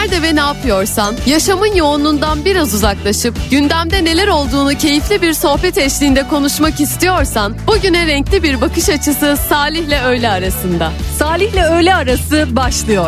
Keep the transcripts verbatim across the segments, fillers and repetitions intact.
Nerede ve ne yapıyorsan, yaşamın yoğunluğundan biraz uzaklaşıp gündemde neler olduğunu keyifli bir sohbet eşliğinde konuşmak istiyorsan, bugüne renkli bir bakış açısı Salih'le öğle arasında. Salih'le öğle arası başlıyor.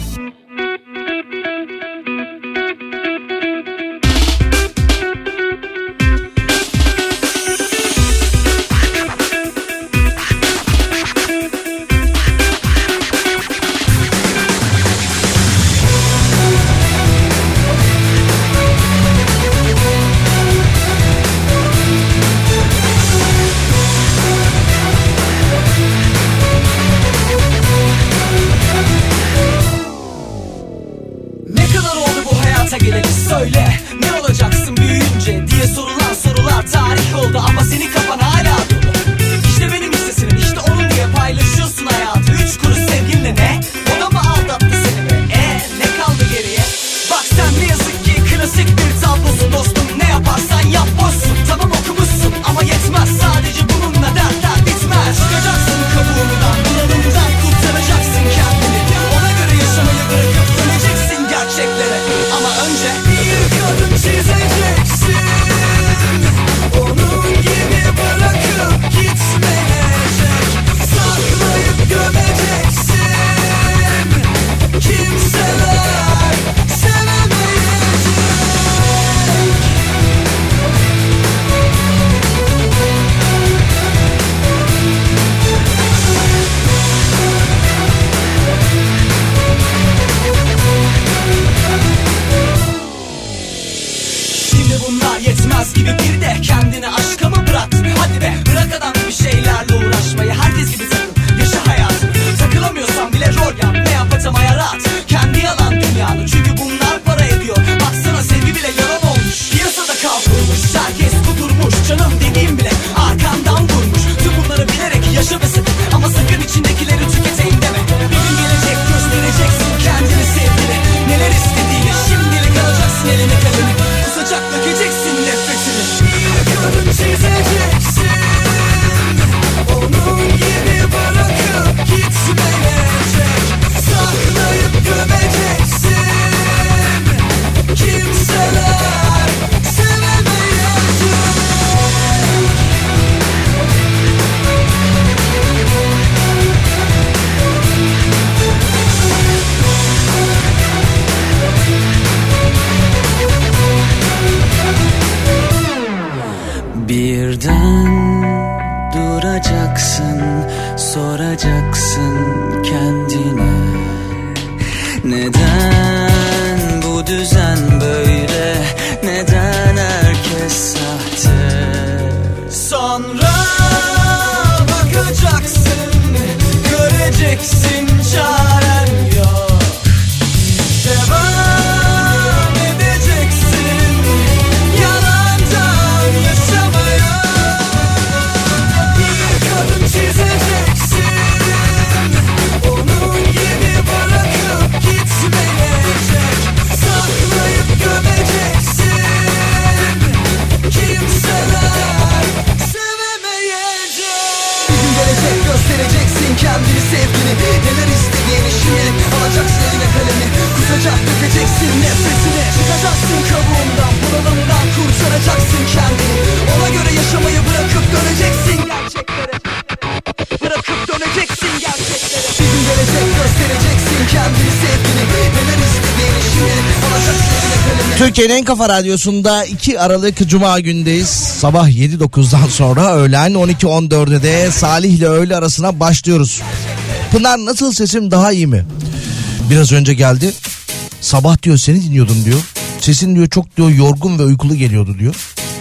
Türkiye'nin en kafa radyosunda iki Aralık Cuma gündeyiz. Sabah yedi dokuzdan sonra öğlen on iki on dörde de Salih ile öğle arasına başlıyoruz. Pınar nasıl, sesim daha iyi mi? Biraz önce geldi. Sabah diyor seni dinliyordum diyor. Sesin diyor çok diyor yorgun ve uykulu geliyordu diyor.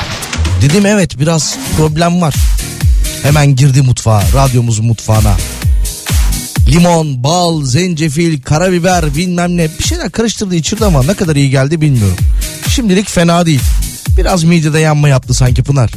Dedim evet biraz problem var. Hemen girdi mutfağa, radyomuzun mutfağına. Limon, bal, zencefil, karabiber bilmem ne bir şeyler karıştırdı içirdi ama ne kadar iyi geldi bilmiyorum. Şimdilik fena değil. Biraz midede yanma yaptı sanki Pınar.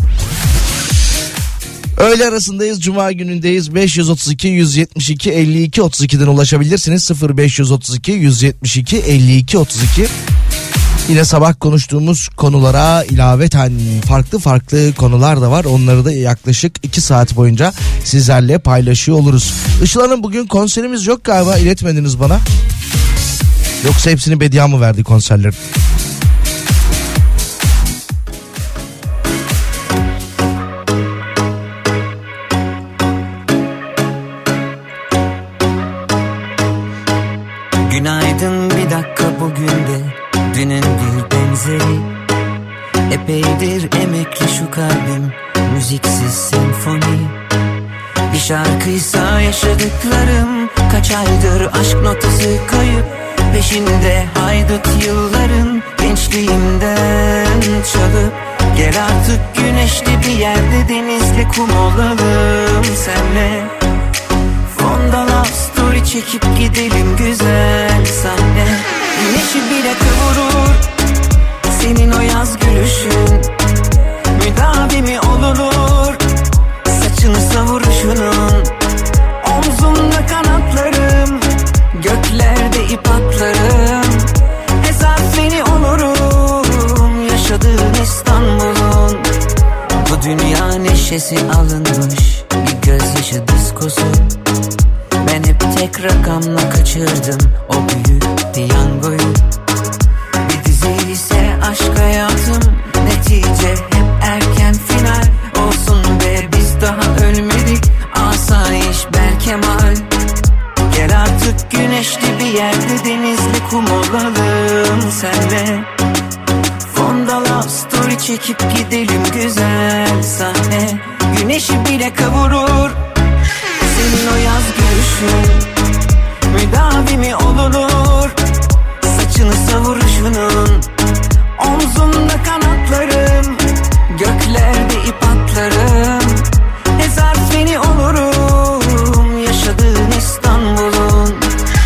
Öğle arasındayız, Cuma günündeyiz. beş yüz otuz iki yüz yetmiş iki elli iki otuz iki'den ulaşabilirsiniz. sıfır beş yüz otuz iki yüz yetmiş iki elli iki otuz iki. Yine sabah konuştuğumuz konulara ilaveten farklı farklı konular da var. Onları da yaklaşık iki saat boyunca sizlerle paylaşıyor oluruz. Işıl Hanım, bugün konserimiz yok galiba, iletmediniz bana. Yoksa hepsini Bediye mı verdi konserlerin? Günaydın, bir dakika bugün de dünün bir benzeri. Epeydir emekli şu kalbim, müziksiz senfoni. Bir şarkıysa yaşadıklarım, kaç aydır aşk notası kayıp. Peşinde haydut yılların, gençliğimden çalıp. Gel artık güneşli bir yerde, denizli kum olalım senle. Fonda love story çekip gidelim güzel sahne. Güneşi bile kıvırır senin o yaz gülüşün, müdavimi olunur saçını savuruşunun. Omzumda kanatlarım, göklerde ip atlarım. Hesap seni olurum, yaşadığın İstanbul'un. Bu dünya neşesi alınmış bir gözyaşı diskosu. Ben hep tek rakamla kaçırdım o büyük piyangoyu. Bir dizi ise aşk hayatım, netice hep erken final. Olsun be, biz daha ölmedik, asayiş Berkemal. Gel artık güneşli bir yerde, denizli kum olalım senle. Fonda love story çekip gidelim güzel sahne. Güneşi bile kavurur senin o yaz gülüşün, müdavimi olunur saçını savuruşunun. Omzumda kanatlarım, göklerde ip atlarım. Hezar seni olurum, yaşadığın İstanbul'un.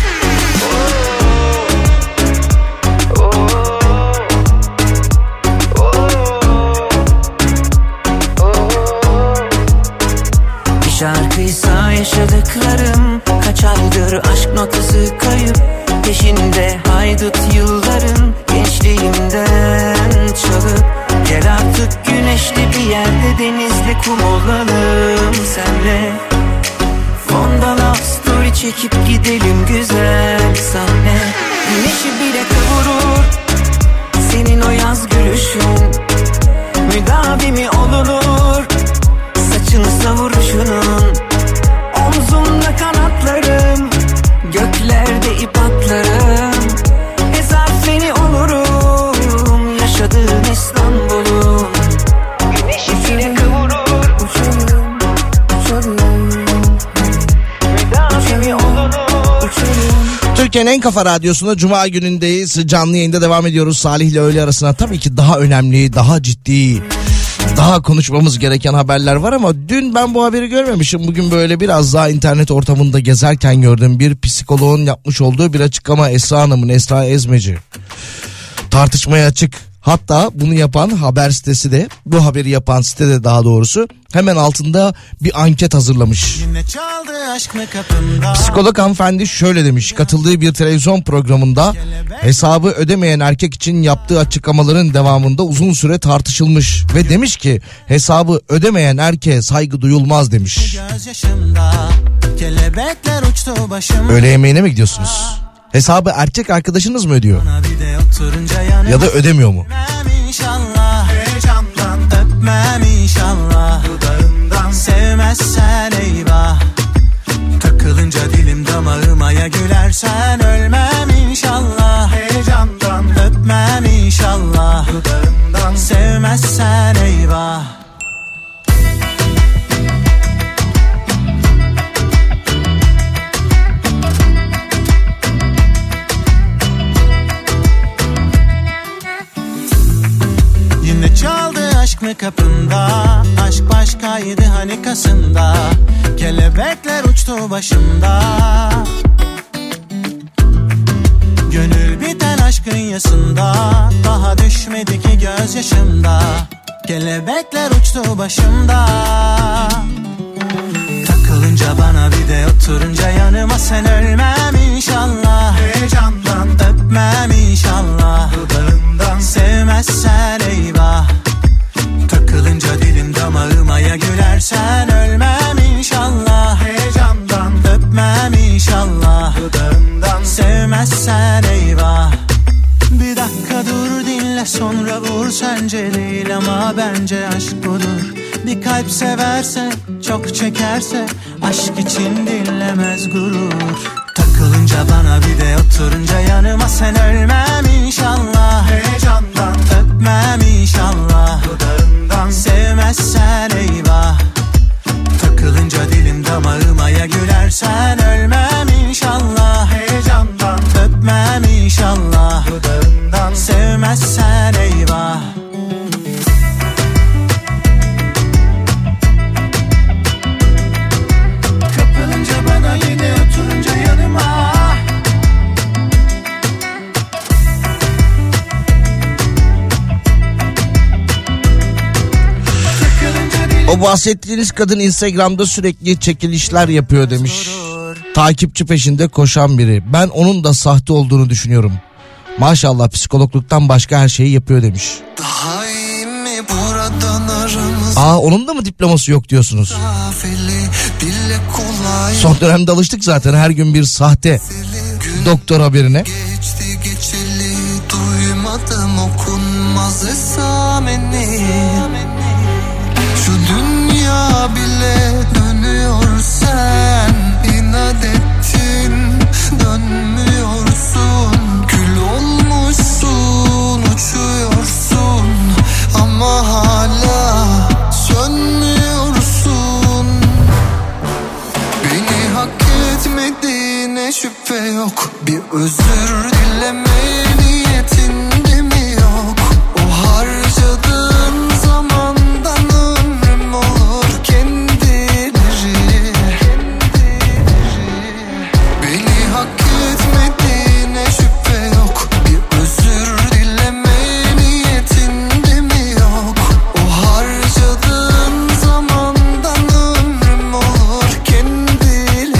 Bir şarkıysa yaşadıklarım, kaç aydır aşk notası kayıp. Peşinde haydut yılların, gençliğimden çalıp. Gel artık güneşli bir yerde, denizli kum olalım senle. Fonda love story çekip gidelim güzel sahne. Güneşi bile kavurur senin o yaz gülüşün, müdavimi olunur saçını savuruşunun. Omzumda kanatlarım, göklerde ip atlarım. Hesap seni olurum, yaşadığın İstanbul'un. Güneşi bile kavurur, uçurum, uçurum, müdavimi olunur, uçurum. Türkiye'nin en kafa radyosunda Cuma günündeyiz. Canlı yayında devam ediyoruz. Salih ile öğle arasına tabii ki daha önemli, daha ciddi, daha konuşmamız gereken haberler var ama dün ben bu haberi görmemişim. Bugün böyle biraz daha internet ortamında gezerken gördüm. Bir psikoloğun yapmış olduğu bir açıklama. Esra Hanım'ın, Esra Ezmeci. Tartışmaya açık. Hatta bunu yapan haber sitesi de, bu haberi yapan site de daha doğrusu hemen altında bir anket hazırlamış. Psikolog hanımefendi şöyle demiş. Katıldığı bir televizyon programında hesabı ödemeyen erkek için yaptığı açıklamaların devamında uzun süre tartışılmış ve demiş ki hesabı ödemeyen erkeğe saygı duyulmaz demiş. Öğle yemeğine mi gidiyorsunuz? Hesabı erkek arkadaşınız mı ödüyor? Ya da ödemiyor mu? İnşallah heyecandan öpmem inşallah. Dudağından sevmezsen eyvah. Takılınca dilim damağıma ya gülersen ölmem inşallah. Heyecandan öpmem inşallah. Dudağından sevmezsen eyvah. Yine çaldı aşk mı kapında? Aşk başkaydı hani Kasım'da. Kelebekler uçtu başımda. Gönül biten aşkın yasında. Daha düşmedi ki gözyaşımda. Kelebekler uçtu başımda. Takılınca bana bir de oturunca yanıma sen ölmem inşallah. Heyecandan öpmem inşallah. Dudağından sevmezsen eyvah. Takılınca dilim damağıma ya gülersen ölmem inşallah. Heyecandan öpmem inşallah. Dudağından sevmezsen eyvah. mudur sence? Değil ama bence aşk budur. Bir kalp severse, çok çekerse, aşk için dinlemez gurur. Takılınca bana bir de oturunca yanıma, sen ölmem inşallah. Heyecandan öpmem inşallah. Dudağından sevmezsen eyvah. Takılınca dilim damağıma ya gülersen, ölmem inşallah. Heyecandan öpmem inşallah. Dudağından sevmezsen eyvah. Kapılınca bana yine oturunca yanıma. O bahsettiğiniz kadın Instagram'da sürekli çekilişler yapıyor demiş. Takipçi peşinde koşan biri. Ben onun da sahte olduğunu düşünüyorum. Maşallah psikologluktan başka her şeyi yapıyor demiş. Aa, onun da mı diploması yok diyorsunuz? Son dönemde alıştık zaten her gün bir sahte doktor haberine. Geçti geçeli duymadım okunmaz esameni. Şu dünya bile dönüyor, sen inat ettin dönmüyorsun. Kül olmuşsun uçuyorsun ama hala sönmüyorsun. Beni hak etmediğine şüphe yok. Bir özür dileme niyetinde mi yok? O harcadığın zamandan ömrüm olur kendileri. Beni hak etmediğine şüphe yok. Bir özür dileme niyetinde mi yok? O harcadığın zamandan ömrüm olur kendileri.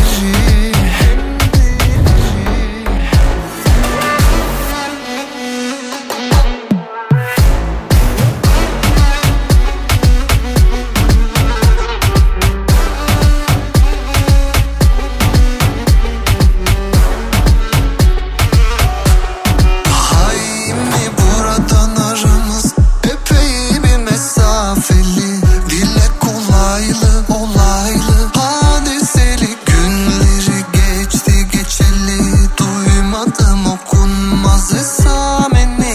Daha iyi mi buradan aramız epey bir mesafeli. Dile kolaylı olaylı hadiseli. Günleri geçti geçeli duymadım okunmaz esameni.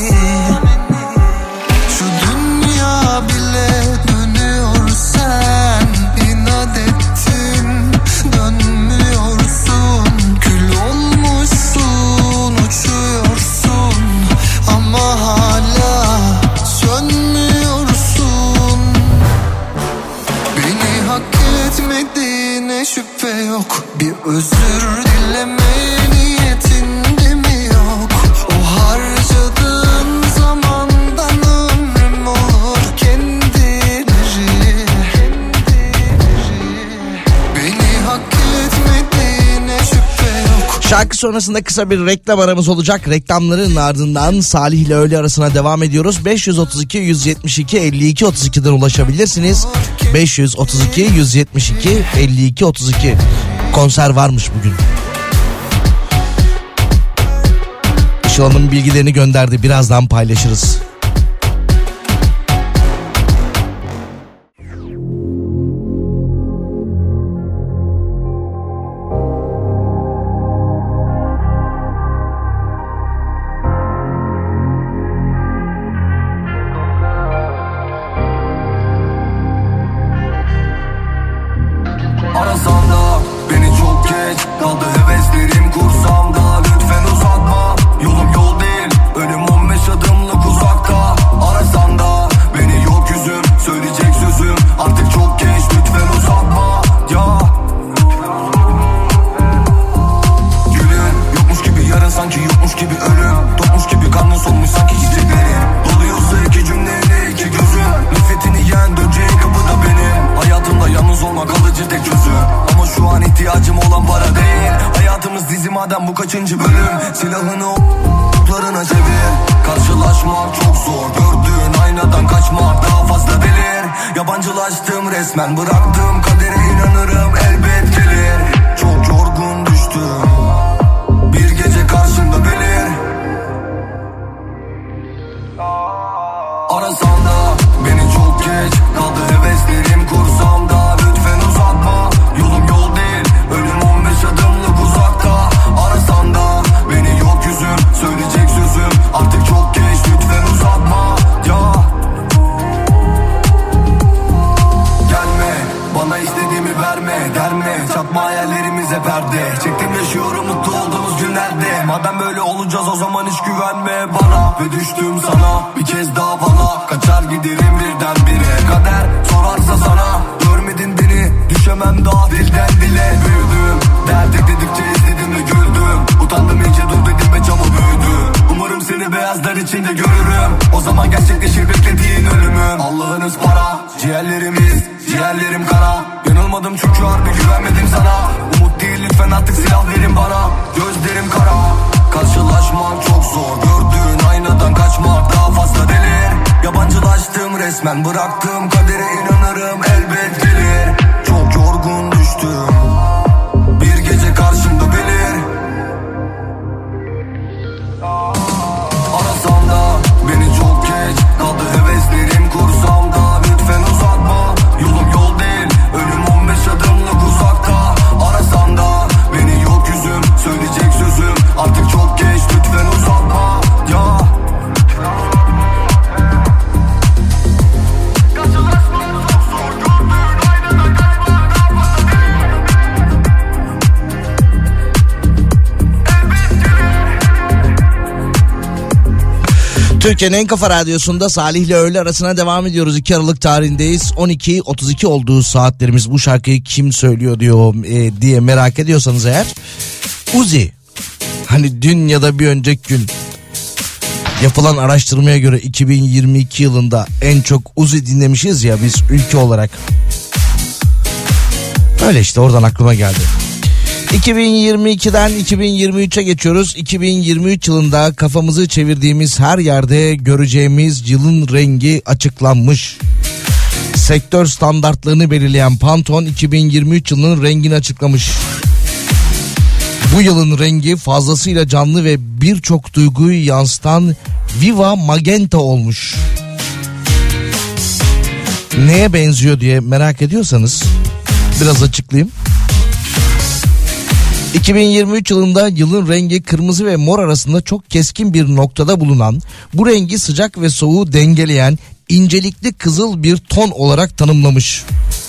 Şu dünya bile dönüyor, sen inat ettin dönmüyorsun. Kül olmuşsun uçuyorsun ama hala sönmüyorsun. Beni hak etmediğine şüphe yok. Bir özür dileme niyetinde mi yok? O harcadığın zamandan ömrüm olur kendileri. Beni hak etmediğine şüphe yok. Şarkı sonrasında kısa bir reklam aramız olacak. Reklamların ardından Salih ile öğle arasına devam ediyoruz. beş yüz otuz iki yüz yetmiş iki elli iki otuz iki'den ulaşabilirsiniz. beş yüz otuz iki yüz yetmiş iki elli iki otuz iki. Konser varmış bugün. Işıl Hanım bilgilerini gönderdi. Birazdan paylaşırız. Arasan da beni çok geç kaldı heveslerim kursamda. Lütfen uzatma, yolum yol değil, önüm on beş adımlık uzakta. Arasan da beni yok yüzüm, söyleyecek sözüm artık çok geç. Lütfen uzatma ya. Gülün yokmuş gibi yarın, sanki yokmuş gibi ölüm. Topmuş gibi karnın solmuş sanki çiçeklerin. Doluyorsa iki cümleyle iki gözüm. Nefretini yiyen döneceği kapıda benim. Hayatımda yalnız olmak alıcı tek çözüm. Ama şu an ihtiyacım olan para değil. Hayatımız dizi madem, bu kaçıncı bölüm? Silahını oklarına çevir. Karşılaşmak çok zor, gördüğün aynadan kaçmak daha fazla delir. Yabancılaştım resmen, bıraktığım kadere inanırım elbet gelir. Çok yorgun düştüm, bir gece karşımda belir. Ara Arasan da beni çok geç kaldı heveslerim kursamda. Lütfen uzatma, yolum yol değil, ölüm on beş adımlık uzakta. Arasan da beni yok yüzüm, söyleyecek sözüm artık çok geç, lütfen uzatma ya. Gelme bana istediğimi verme, gelme çakma hayallerimize perde. Çektim yaşıyorum mutlu olduğumuz günlerde. Madem böyle olacağız o zaman hiç güvenme bana. Ve düştüm sana bir kez daha bana. Kaçar giderim birdenbire. Kader sorarsa sana, görmedin beni düşemem daha dilden dile. Büyüdüm dert ekledikçe izledim ve güldüm. Utandım iyice dur dedim ve çabuk büyüdü. Umarım seni beyazlar içinde görürüm. O zaman gerçekleşir beklediğin ölümüm. Allah'ınız para, ciğerlerimiz, ciğerlerim kara. Yanılmadım çünkü harbi güvenmedim sana. Umut değil lütfen artık silah verin bana. Gözlerim kara, karşılaşmak çok zor. Gördüğün aynadan kaçmak daha fazla delir. Yabancılaştım resmen, bıraktığım kadere inanırım elbet gelir. Çok yorgun düştüm, bir gece karşımda belir. Arasan da beni çok geç kaldı heveslerim kursamda. Lütfen uzatma, yolum yol değil, ölüm on beş adımlık uzakta. Arasan da beni yok yüzüm, söyleyecek sözüm artık çok geç, lütfen uzatma ya. Türkiye'nin en kafa radyosunda Salih ile öğle arasına devam ediyoruz. iki Aralık tarihindeyiz. on iki otuz iki olduğu saatlerimiz. Bu şarkıyı kim söylüyor diyor e, diye merak ediyorsanız eğer. Uzi. Hani dün ya da bir önceki gün yapılan araştırmaya göre iki bin yirmi iki yılında en çok Uzi dinlemişiz ya biz ülke olarak. Öyle işte, oradan aklıma geldi. iki bin yirmi ikiden iki bin yirmi üçe geçiyoruz. iki bin yirmi üç yılında kafamızı çevirdiğimiz her yerde göreceğimiz yılın rengi açıklanmış. Sektör standartlarını belirleyen Pantone iki bin yirmi üç yılının rengini açıklamış. Bu yılın rengi fazlasıyla canlı ve birçok duyguyu yansıtan Viva Magenta olmuş. Neye benziyor diye merak ediyorsanız biraz açıklayayım. iki bin yirmi üç yılında yılın rengi kırmızı ve mor arasında çok keskin bir noktada bulunan, bu rengi sıcak ve soğuğu dengeleyen incelikli kızıl bir ton olarak tanımlamış.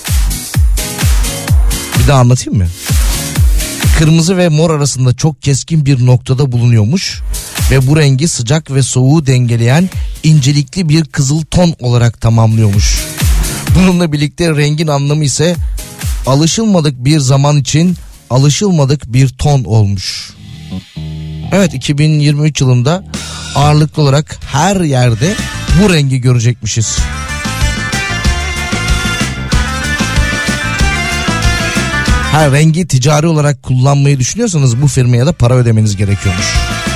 Bir daha anlatayım mı? Kırmızı ve mor arasında çok keskin bir noktada bulunuyormuş ve bu rengi sıcak ve soğuğu dengeleyen incelikli bir kızıl ton olarak tamamlıyormuş. Bununla birlikte rengin anlamı ise alışılmadık bir zaman için alışılmadık bir ton olmuş. Evet, iki bin yirmi üç yılında ağırlıklı olarak her yerde bu rengi görecekmişiz. Her rengi ticari olarak kullanmayı düşünüyorsanız bu firmaya da para ödemeniz gerekiyormuş.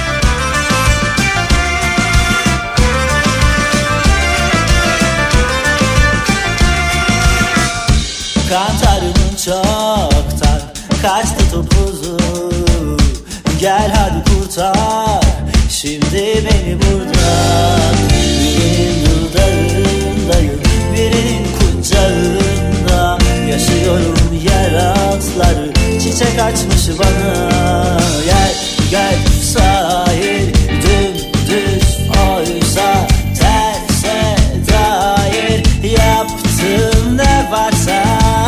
Kantarımın çoktan kaçtı topuzu. Gel hadi kurtar şimdi beni buradan. Birinin dudağındayım, birinin kucağında. Yaşıyorum yer altları, çiçek açmış bana. Gel gel sahil dümdüz oysa terse dair. Yaptığım ne varsa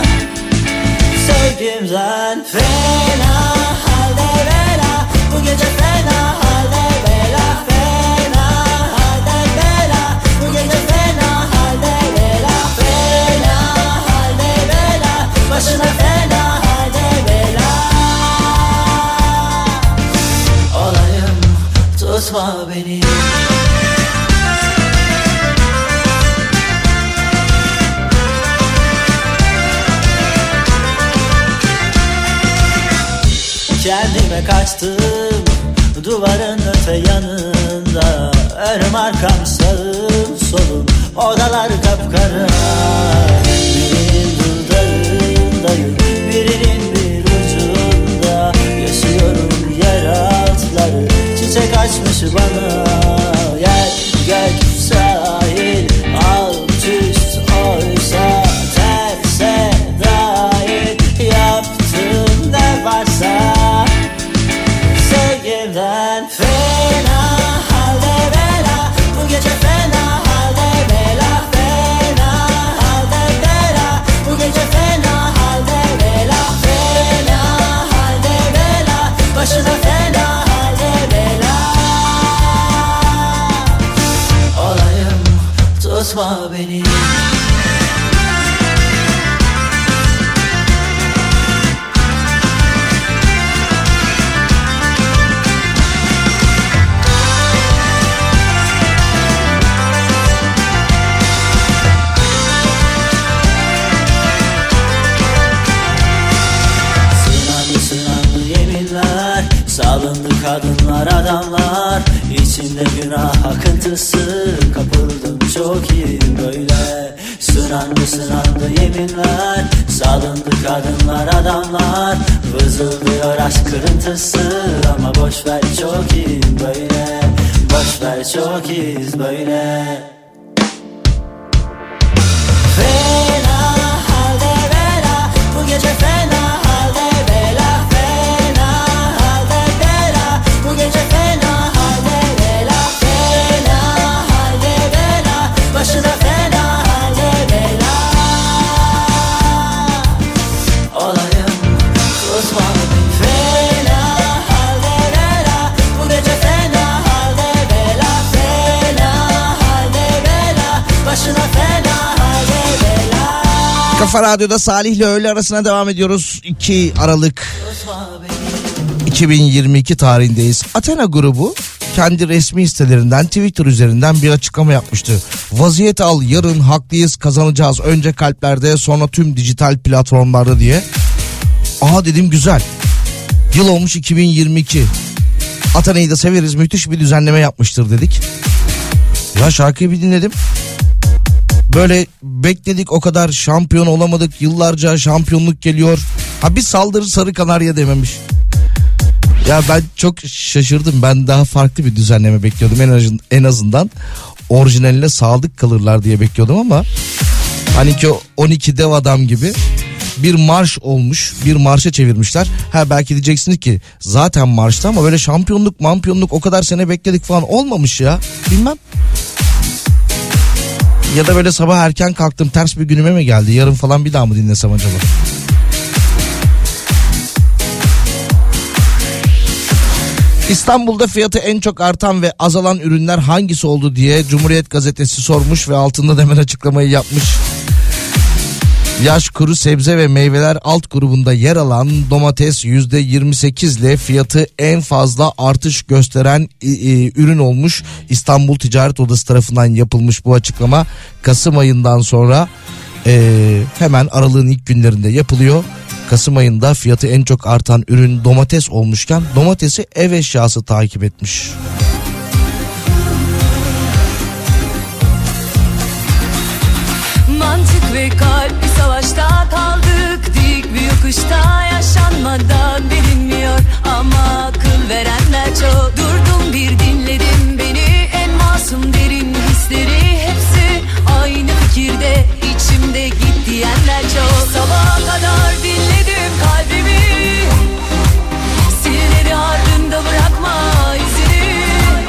sevgimden fena halde bela. Bu gece fena halde bela. Fena halde bela. Bu gece fena halde bela. Fena halde bela. Başına fena halde bela. Olayım tutma beni. Kendime kaçtım duvarın öte yanında. Önüm arkam sağım solum, odalar kapkara. Birinin dudağındayım, birinin bir ucunda. Yaşıyorum yer altları, çiçek açmış bana. Gel gel sahil Kusma beni. Salındı kadınlar adamlar, içinde günah akıntısı, kapıldım çok iyi böyle. Sınandı sınandı yeminler, salındı kadınlar adamlar, vızıldıyor aşk kırıntısı, ama boşver çok iyi böyle, boşver çok iyiyiz böyle. Fena halde bela, bu gece fena halde bela. Bu gece fena halde bela, fena halde bela, başına fena halde bela. Olayım kusma beni, fena halde bela, bu gece fena halde bela, fena halde bela, başına fena halde bela. Kafa Radyo'da Salih'le öğle arasına devam ediyoruz. iki Aralık iki bin yirmi iki tarihindeyiz. Athena grubu kendi resmi sitelerinden, Twitter üzerinden bir açıklama yapmıştı. Vaziyet al, yarın haklıyız, kazanacağız. Önce kalplerde, sonra tüm dijital platformlarda diye. Aha dedim, güzel. Yıl olmuş iki bin yirmi iki. Athena'yı da severiz, müthiş bir düzenleme yapmıştır dedik. Ya şarkıyı bir dinledim. Böyle bekledik, o kadar şampiyon olamadık. Yıllarca şampiyonluk geliyor. Ha bir saldırı Sarı Kanarya dememiş. Ya ben çok şaşırdım. Ben daha farklı bir düzenleme bekliyordum. En azından, en azından orijinaline sadık kalırlar diye bekliyordum ama hani ki on iki dev adam gibi bir marş olmuş. Bir marşa çevirmişler. Ha belki diyeceksiniz ki zaten marşta, ama böyle şampiyonluk mampiyonluk o kadar sene bekledik falan olmamış ya. Bilmem. Ya da böyle sabah erken kalktım, ters bir günüme mi geldi? Yarın falan bir daha mı dinlesem acaba? İstanbul'da fiyatı en çok artan ve azalan ürünler hangisi oldu diye Cumhuriyet Gazetesi sormuş ve altında da hemen açıklamayı yapmış. Yaş kuru sebze ve meyveler alt grubunda yer alan domates yüzde yirmi sekiz ile fiyatı en fazla artış gösteren e, e, ürün olmuş. İstanbul Ticaret Odası tarafından yapılmış bu açıklama. Kasım ayından sonra e, hemen aralığın ilk günlerinde yapılıyor. Kasım ayında fiyatı en çok artan ürün domates olmuşken domatesi ev eşyası takip etmiş. Mantık ve kalp bir savaşta kaldık, dik bir yokuşta yaşanmadan bilinmiyor, ama akıl verenler çok. Durdum bir dinledim beni, en masum derin hisleri hepsi aynı fikirde, içimde git diyenler çok. Sabaha kadar dinledim kalbimi, silleri ardında bırakma izini.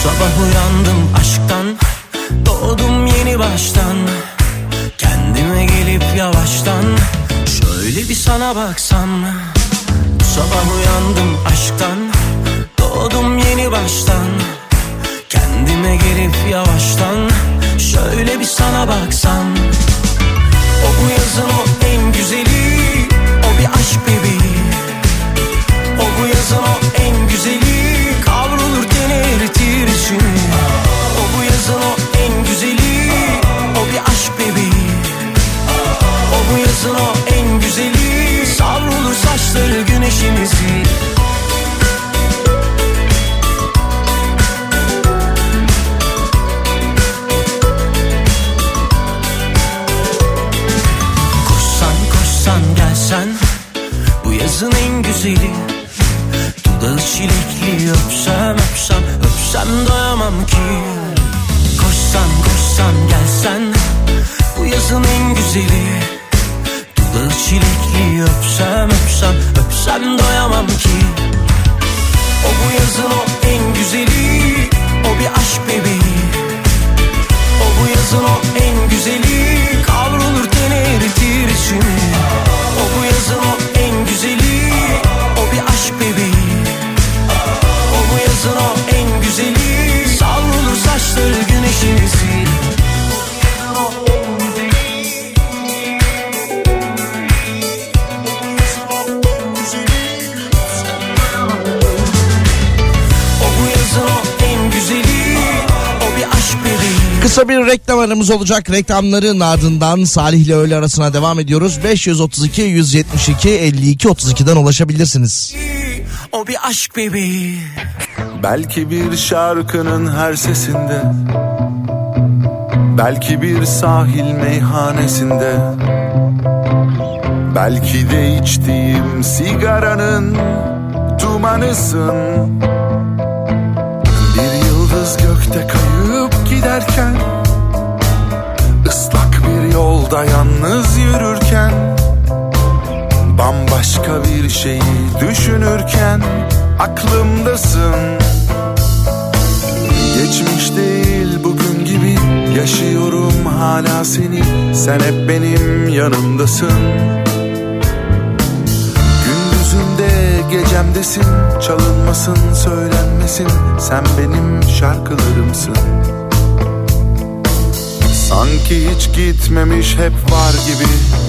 Sabah uyandım aşktan, doğdum yeni baştan. Kendime gelip yavaştan şöyle bir sana baksam. Sabah uyandım aşktan, doğdum yeni baştan. Kendime gelip yavaştan şöyle bir sana baksam. O bu yazın o en güzeli, o bir aşk bebeği. O bu yazın o en güzeli, kavrulur teni eritir içini. O bu yazın o en güzeli, o bir aşk bebeği. O bu yazın o en güzeli, savrulur saçları güneşimizi. Koşsan koşsan gelsen, bu yazın en güzeli. Dudağı çilekli öpsem öpsem öpsem doyamam ki. Koşsan koşsan gelsen, bu yazın en güzeli. Dudağı çilekli öpsem öpsem öpsem doyamam ki. O bu yazın o en güzeli, o bir aşk bebeği. O bu yazın o en güzeli, kavrulur teni eritir içimi. O bu yazın o en güzeli, o bir aşk bebeği. O bu yazın o en güzeli, savrulur saçları güneşimizi. Kısa bir reklam aramız olacak. Reklamların ardından Salih ile öğle arasına devam ediyoruz. beş yüz otuz iki yüz yetmiş iki elli iki otuz iki'den ulaşabilirsiniz. O bir aşk bebeği. Belki bir şarkının her sesinde, belki bir sahil meyhanesinde, belki de içtiğim sigaranın dumanısın. Bir yıldız gökte kayıp giderken, ıslak bir yolda yalnız yürürken, bambaşka bir şeyi düşünürken aklımdasın. Geçmiş değil bugün gibi yaşıyorum hala seni, sen hep benim yanımdasın. Gündüzümde gecemdesin, çalınmasın söylenmesin, sen benim şarkılarımsın. Sanki hiç gitmemiş hep var gibi,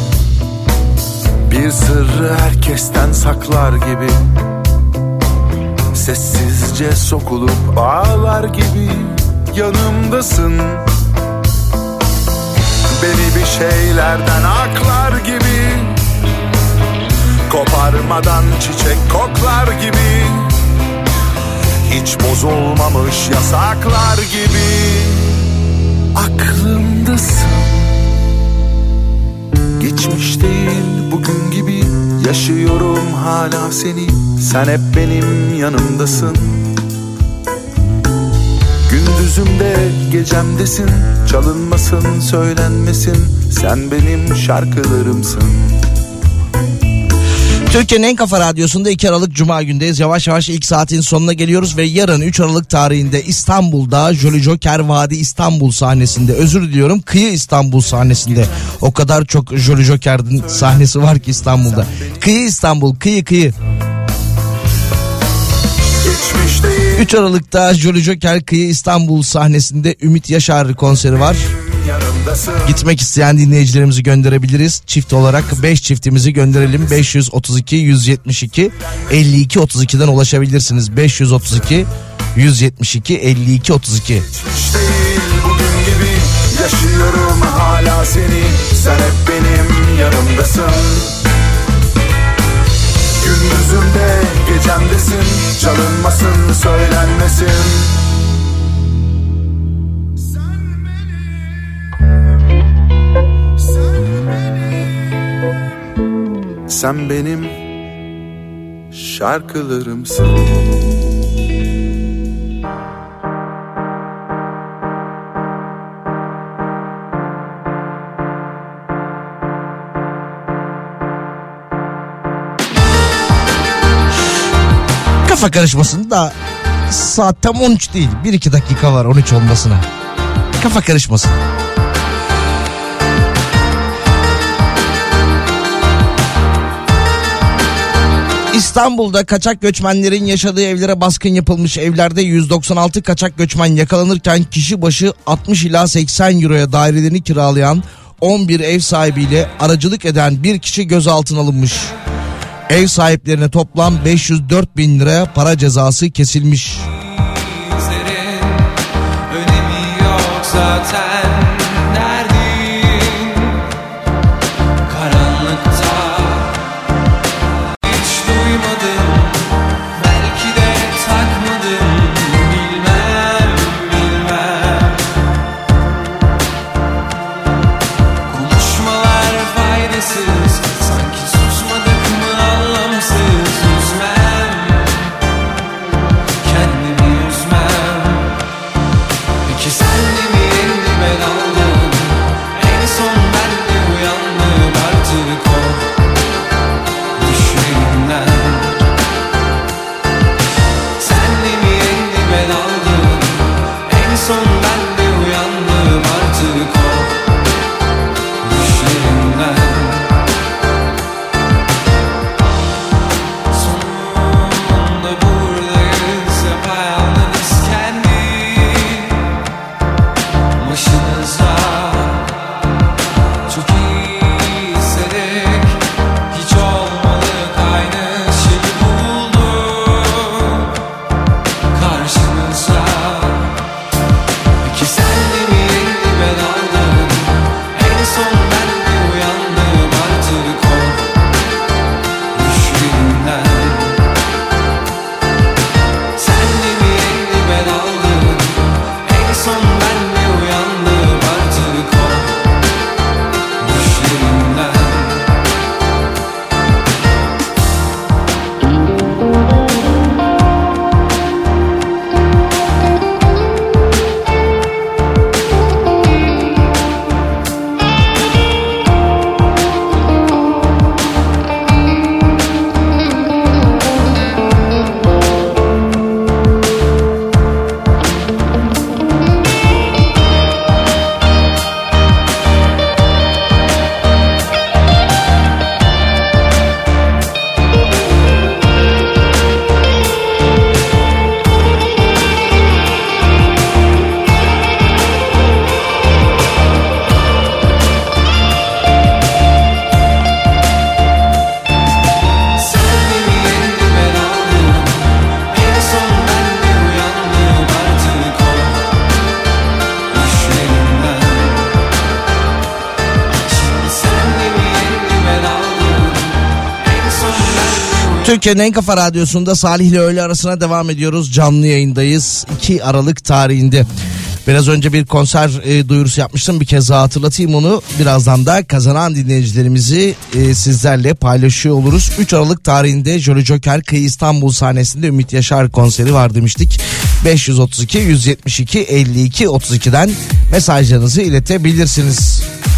bir sırrı herkesten saklar gibi, sessizce sokulup ağlar gibi yanımdasın. Beni bir şeylerden aklar gibi, koparmadan çiçek koklar gibi, hiç bozulmamış yasaklar gibi aklımdasın. Geçmiş değil bugün gibi yaşıyorum hala seni, sen hep benim yanımdasın. Gündüzümde gecemdesin, çalınmasın söylenmesin, sen benim şarkılarımsın. Türkiye'nin en kafa radyosunda iki Aralık Cuma gündeyiz. Yavaş yavaş ilk saatin sonuna geliyoruz ve yarın üç Aralık tarihinde İstanbul'da Jolly Joker Vadi İstanbul sahnesinde, özür diliyorum Kıyı İstanbul sahnesinde, o kadar çok Jolly Joker'in sahnesi var ki İstanbul'da. Kıyı İstanbul, kıyı kıyı. üç Aralık'ta Jolly Joker Kıyı İstanbul sahnesinde Ümit Yaşar konseri var. Gitmek isteyen dinleyicilerimizi gönderebiliriz. Çift olarak beş çiftimizi gönderelim. beş yüz otuz iki yüz yetmiş iki elli iki otuz iki'den ulaşabilirsiniz. beş yüz otuz iki yüz yetmiş iki elli iki otuz iki. Hiç değil bugün gibi yaşıyorum hala seni, sen hep benim yanımdasın. Gündüzümde gecemdesin, çalınmasın söylenmesin. Sen benim şarkılarımsın. Kafa karışmasın da Saat tam on üç değil. bir iki dakika var on üç olmasına. Kafa karışmasın. İstanbul'da kaçak göçmenlerin yaşadığı evlere baskın yapılmış. Evlerde yüz doksan altı kaçak göçmen yakalanırken kişi başı altmış ila seksen euroya dairelerini kiralayan on bir ev sahibiyle aracılık eden bir kişi gözaltına alınmış. Ev sahiplerine toplam beş yüz dört bin lira para cezası kesilmiş. Önemi yok zaten. Türkiye'nin en kafa radyosunda Salih ile öğle arasına devam ediyoruz. Canlı yayındayız iki Aralık tarihinde. Biraz önce bir konser e, duyurusu yapmıştım. Bir kez daha hatırlatayım onu. Birazdan da kazanan dinleyicilerimizi e, sizlerle paylaşıyor oluruz. üç Aralık tarihinde Jolly Joker Kıyı İstanbul sahnesinde Ümit Yaşar konseri var demiştik. beş yüz otuz iki yüz yetmiş iki elli iki otuz iki'den mesajlarınızı iletebilirsiniz.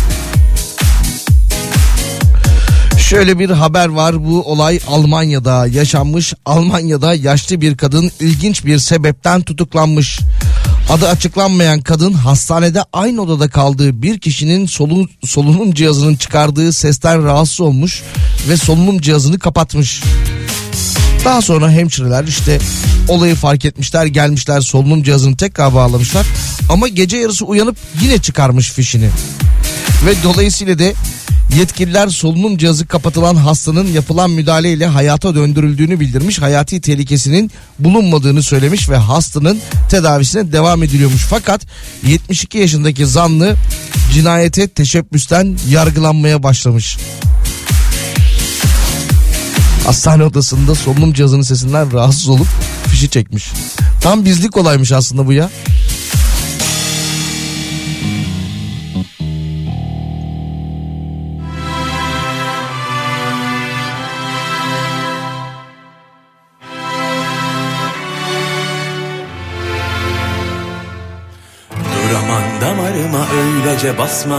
Şöyle bir haber var, bu olay Almanya'da yaşanmış. Almanya'da yaşlı bir kadın ilginç bir sebepten tutuklanmış. Adı açıklanmayan kadın hastanede aynı odada kaldığı bir kişinin solun, solunum cihazının çıkardığı sesten rahatsız olmuş ve solunum cihazını kapatmış. Daha sonra hemşireler işte olayı fark etmişler, gelmişler, solunum cihazını tekrar bağlamışlar. Ama gece yarısı uyanıp yine çıkarmış fişini. Ve dolayısıyla da yetkililer solunum cihazı kapatılan hastanın yapılan müdahaleyle hayata döndürüldüğünü bildirmiş. Hayati tehlikesinin bulunmadığını söylemiş ve hastanın tedavisine devam ediliyormuş. Fakat yetmiş iki yaşındaki zanlı cinayete teşebbüsten yargılanmaya başlamış. Hastane odasında solunum cihazının sesinden rahatsız olup fişi çekmiş. Tam bizlik olaymış aslında bu ya. Dur aman damarıma öylece basma.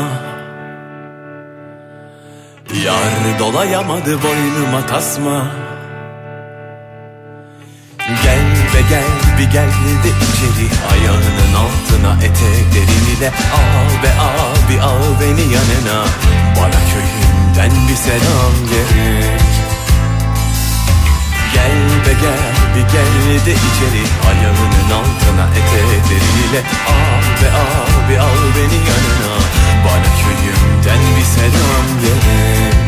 Yar dolayamadı boynuma tasma. Gel be gel bir gel de içeri, ayağının altına etekleriyle al be abi, al beni yanına. Bana köyümden bir selam gerek. Gel be gel, bir gel de içeri, ayağının altına etekleriyle al be abi, al beni yanına. Bana köyümden bir selam gerek.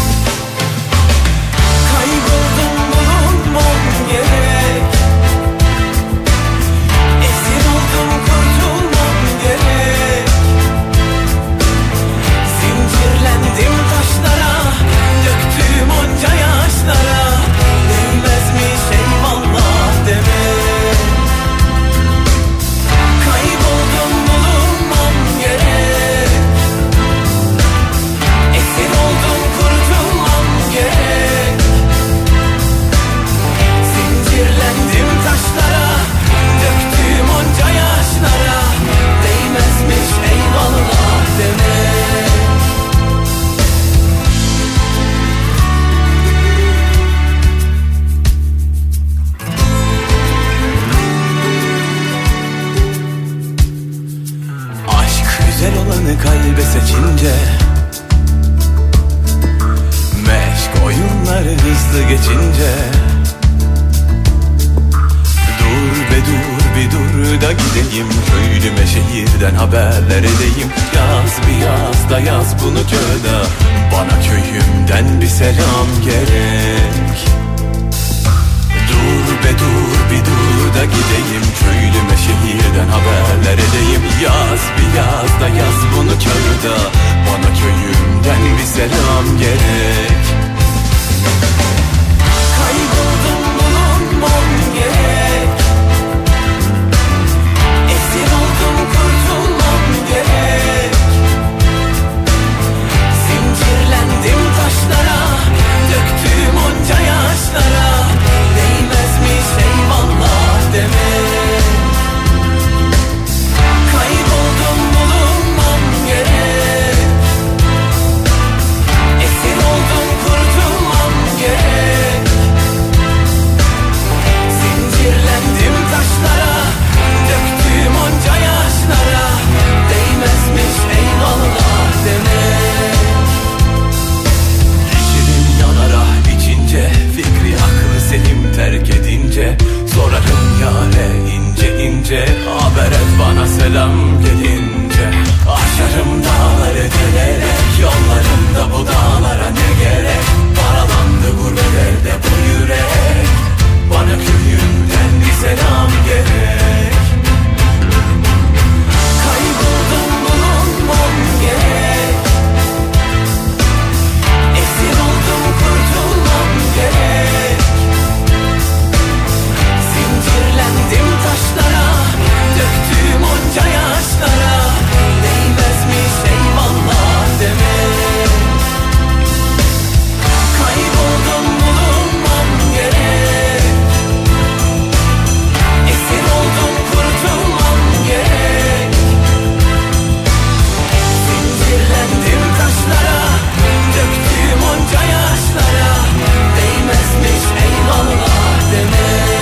Kayboldum bulunmam gerek. Esir oldum kurtulmam gerek. Zincirlendim taşlara, döktüğüm onca yaşlara. Değmezmiş eyvallah demek. Kayboldum bulunmam gerek. Esir oldum kurtulmam gerek. Zincirlendim taşlara, döktüğüm onca yaşlara. Değmezmiş eyvallah demek. Aşk güzel olanı kalbe seçince, meşk oyunları hızlı geçince. Dur be dur bir dur da gideyim, köylüme şehirden haberler edeyim. Yaz bir yaz da yaz bunu kağıda, bana köyümden bir selam gerek. Dur be dur bir dur da gideyim, köylüme şehirden haberler edeyim. Yaz bir yaz da yaz bunu kağıda, bana köyümden bir selam gerek. Kayboldum bulunmam gerek. Esir oldum kurtulmam gerek. Zincirlendim taşlara, döktüğüm onca yaşlara. Değmezmiş eyvallah demek. Kayboldum bulunmam gerek. Esir oldum kurtulmam gerek. Zincirlendim taşlara, döktüğüm onca yaşlara. Değmezmiş eyvallah demek. İçerim yanar ah içince, fikri aklı selim terk edince. Sorarım yâre ince ince, haber et bana selam gelince. Aşarım dağları delerek, yollarımda bu dağlara ne gerek. Paralandı gurbet elde bu yürek, bana köyümden bir selam gerek. Kayboldum bulunmam gerek. Esir oldum kurtulmam gerek. Zincirlendim taşlara, döktüğüm onca yaşlara. Değmezmiş eyvallah demek. Kayboldum bulunmam gerek. Esir oldum kurtulmam gerek. Zincirlendim taşlara, döktüğüm onca yaşlara. Değmezmiş eyvallah demek.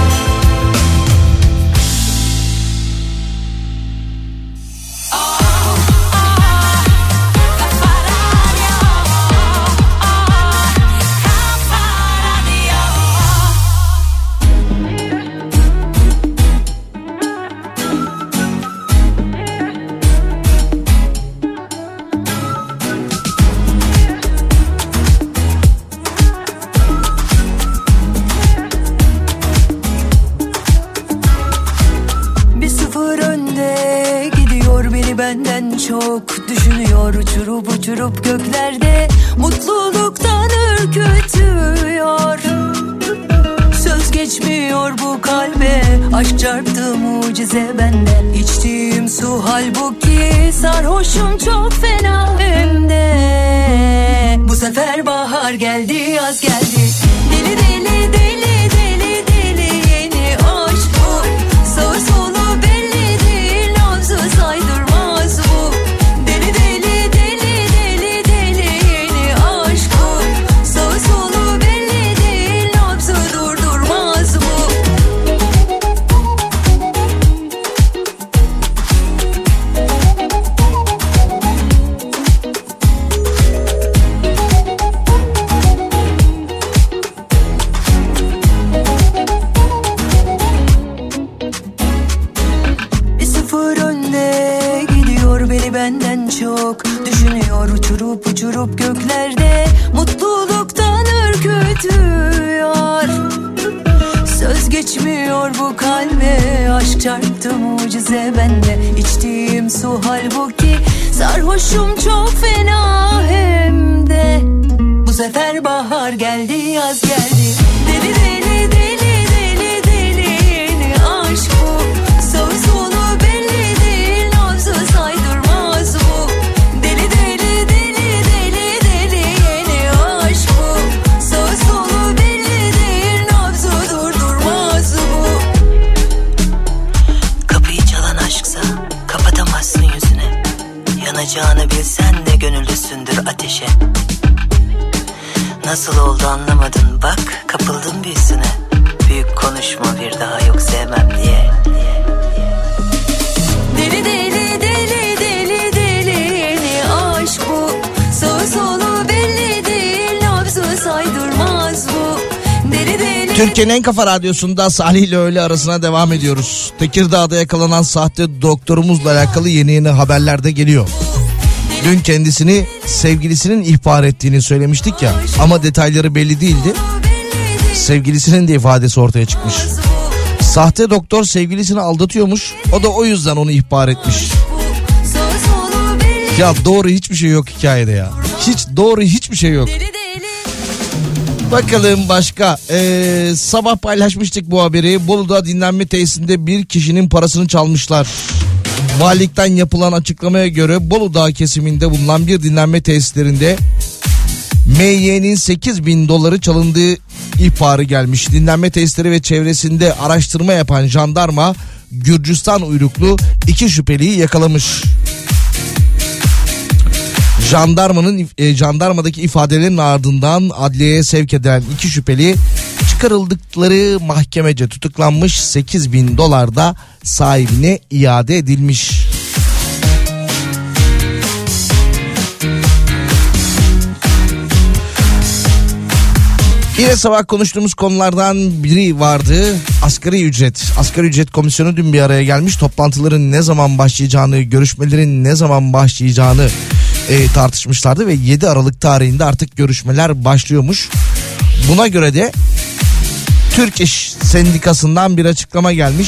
Bir sıfır önde gidiyor, beni benden çok düşünüyor. Uçurup uçurup göklerde mutluluktan ürkütüyor. Söz geçmiyor bu kalbe, aşk çarptı mucize bende. İçtiğim su halbuki sarhoşum çok fena hem de. Bu sefer bahar geldi, yaz geldi. Deli deli deli deli deli yeni aşk bu. Sağı solu belli değil, nabzı saydırmaz bu. Deli deli deli deli deli yeni aşk bu. Sağı solu belli değil, nabzı durdurmaz bu. benden çok. Düşünüyor uçurup uçurup göklerde, mutluluktan ürkütüyor. Söz geçmiyor bu kalbe, aşk çarptı mucize bende. İçtiğim su halbuki sarhoşum çok fena hem de. Bu sefer bahar geldi, yaz geldi. Deli deli deli deli deli aşk bu. Sağı solu belli değil, nabzı saydırmaz bu. Deli deli deli deli deli yeni aşk bu. Sağı solu belli değil, nabzı durdurmaz bu. Kapıyı çalan aşksa kapatamazsın yüzüne. Yanacağını bilsen de gönüllüsündür ateşe. Nasıl oldu anlamadın bak, kapıldım büyüsüne. Büyük konuşma bir daha yok sevmem diye. Deli deli deli deli deli yeni aşk bu. Sağı solu belli değil, nabzı saydırmaz bu. Deli deli. Türkiye'nin en kafa radyosunda Salih ile öğle arasına devam ediyoruz. Tekirdağ'da yakalanan sahte doktorumuzla alakalı yeni yeni haberler de geliyor. Dün kendisini sevgilisinin ihbar ettiğini söylemiştik ya, ama detayları belli değildi. Sevgilisinin de ifadesi ortaya çıkmış. Sahte doktor sevgilisini aldatıyormuş, o da o yüzden onu ihbar etmiş. Ya doğru hiçbir şey yok hikayede ya. Hiç doğru hiçbir şey yok. Bakalım başka. Ee, sabah paylaşmıştık bu haberi. Bolu'da dinlenme tesisinde bir kişinin parasını çalmışlar. Valilikten yapılan açıklamaya göre Bolu Dağı kesiminde bulunan bir dinlenme tesislerinde M Y'nin sekiz bin doları çalındığı ihbarı gelmiş. Dinlenme tesisleri ve çevresinde araştırma yapan jandarma Gürcistan uyruklu iki şüpheliyi yakalamış. Jandarmanın e, jandarmadaki ifadelerin ardından adliyeye sevk edilen iki şüpheli çıkarıldıkları mahkemece tutuklanmış, sekiz bin dolar da sahibine iade edilmiş. Yine sabah konuştuğumuz konulardan biri vardı. Asgari ücret. Asgari ücret komisyonu dün bir araya gelmiş. Toplantıların ne zaman başlayacağını, görüşmelerin ne zaman başlayacağını e, tartışmışlardı ve yedi Aralık tarihinde artık görüşmeler başlıyormuş. Buna göre de Türk İş Sendikası'ndan bir açıklama gelmiş.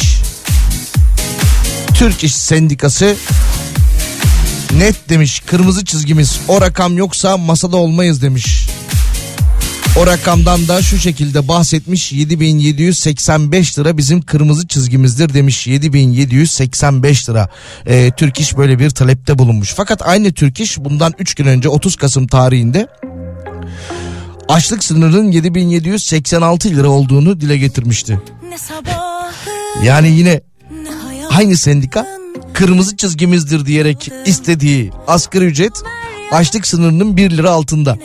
Türk İş Sendikası net demiş, kırmızı çizgimiz o rakam yoksa masada olmayız demiş. O rakamdan da şu şekilde bahsetmiş: yedi bin yedi yüz seksen beş lira bizim kırmızı çizgimizdir demiş. yedi bin yedi yüz seksen beş lira. Ee, Türk İş böyle bir talepte bulunmuş. Fakat aynı Türk İş bundan üç gün önce otuz Kasım tarihinde açlık sınırının yedi bin yedi yüz seksen altı lira olduğunu dile getirmişti. Yani yine aynı sendika kırmızı çizgimizdir diyerek istediği asgari ücret açlık sınırının bir lira altında.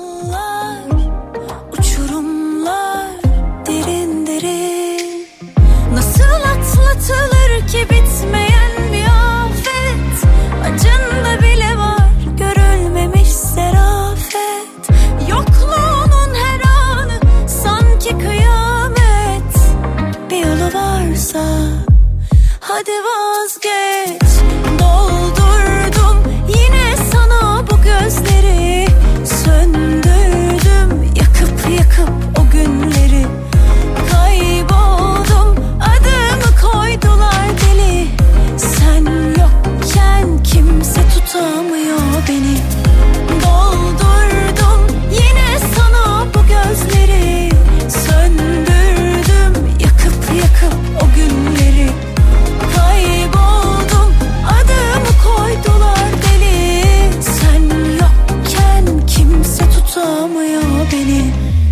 Atlatılır ki bitmeyen bir afet, acında bile var görülmemiş serafet. Yokluğunun her anı sanki kıyamet. Bir yolu varsa hadi vazgeç. Doldurdum yine sana bu gözleri, söndürdüm yakıp yakıp o günleri. Kayboldum, adımı koydular deli. Sen yokken kimse tutamıyor beni. Doldurdum yine sana bu gözleri, söndürdüm yakıp yakıp o günleri. Kayboldum, adımı koydular deli. Sen yokken kimse tutamıyor beni.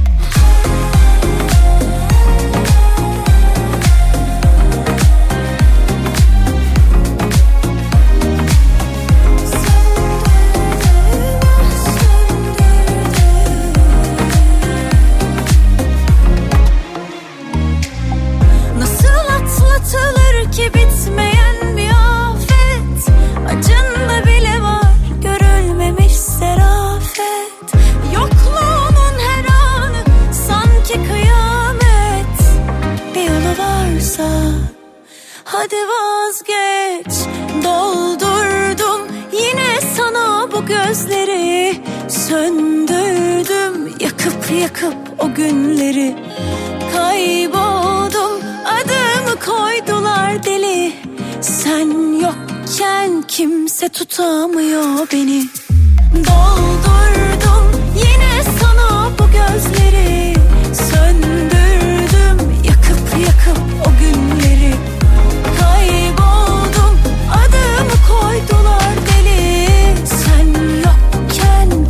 Ki bitmeyen bir afet, acında bile var görülmemiş serafet. Yokluğunun her anı sanki kıyamet. Bir yolu varsa hadi vazgeç. Doldurdum yine bu gözleri, söndürdüm yakıp yakıp o günleri. Kayboldum, adımı koydular deli. Sen yokken kimse tutamıyor beni. Doldurdum yine sana bu gözleri, söndürdüm yakıp yakıp o günleri. Kayboldum, adımı koydular deli. Sen yokken.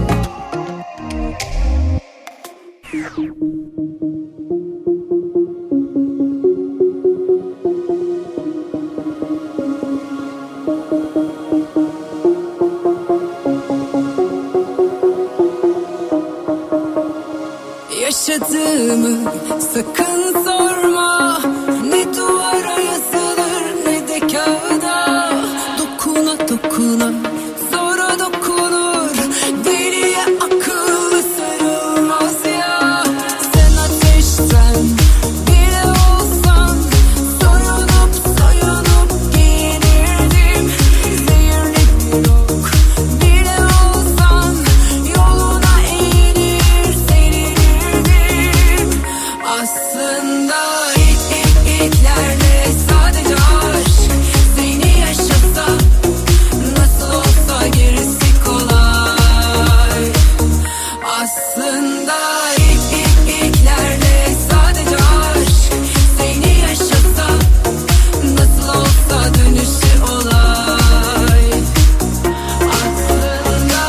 Yaşadığımı sakın sorma, ne duvara yazılır ne de kağıda. Dokuna dokuna sonra dokunur, deliye akıllı sarılmaz ya. Sen ateşten bile olsan, soyunup soyunup giyinirdim. Zehirli bir ok bile olsan, yoluna eğilir serilirdim. Aslında ilk ilk ilklerde sadece aşk, seni yaşasa nasıl olsa gerisi kolay. Aslında ilk ilk ilklerde sadece aşk, seni yaşasa nasıl olsa dönüşü olay. Aslında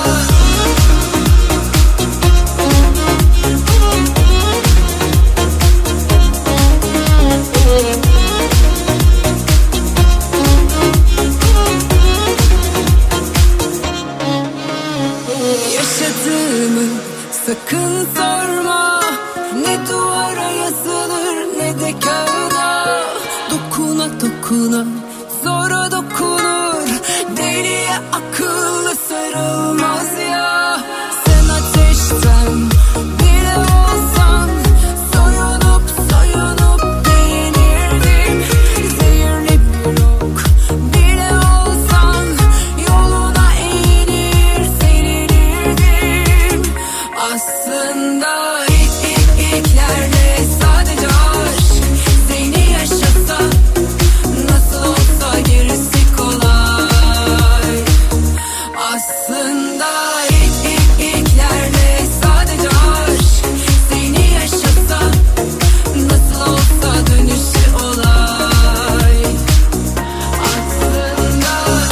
yaşadığımı sakın sorma, ne duvara yazılır ne de kağıda. Dokuna dokuna sonra dokunur, deliye akıllı sarılmaz ya. Sen ateşten bile olsan, soyunup soyunup giyinirdim. Zehirli bir ok bile olsan, yoluna eğilir serilirdim. Aslında ilk ilk ilklerde sadece aşk, seni yaşasa nasıl olsa gerisi kolay. Aslında ilk ilk ilklerde sadece aşk, seni yaşasa nasıl olsa dönüşü olay. Aslında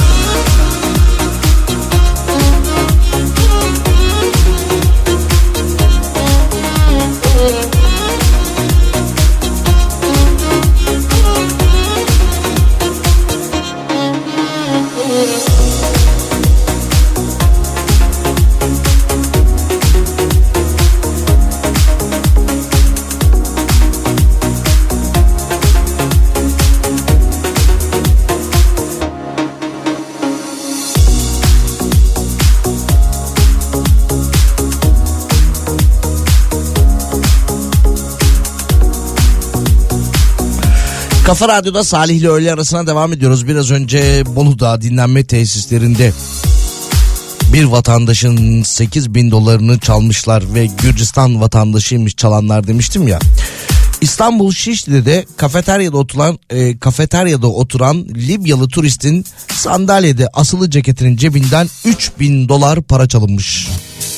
Kafa Radyo'da Salih ile öğle arasına devam ediyoruz. Biraz önce Bolu'da dinlenme tesislerinde bir vatandaşın sekiz bin dolarını çalmışlar ve Gürcistan vatandaşıymış çalanlar demiştim ya. İstanbul Şişli'de de kafeteryada oturan e, kafeteryada oturan Libyalı turistin sandalyede asılı ceketinin cebinden üç bin dolar para çalınmış.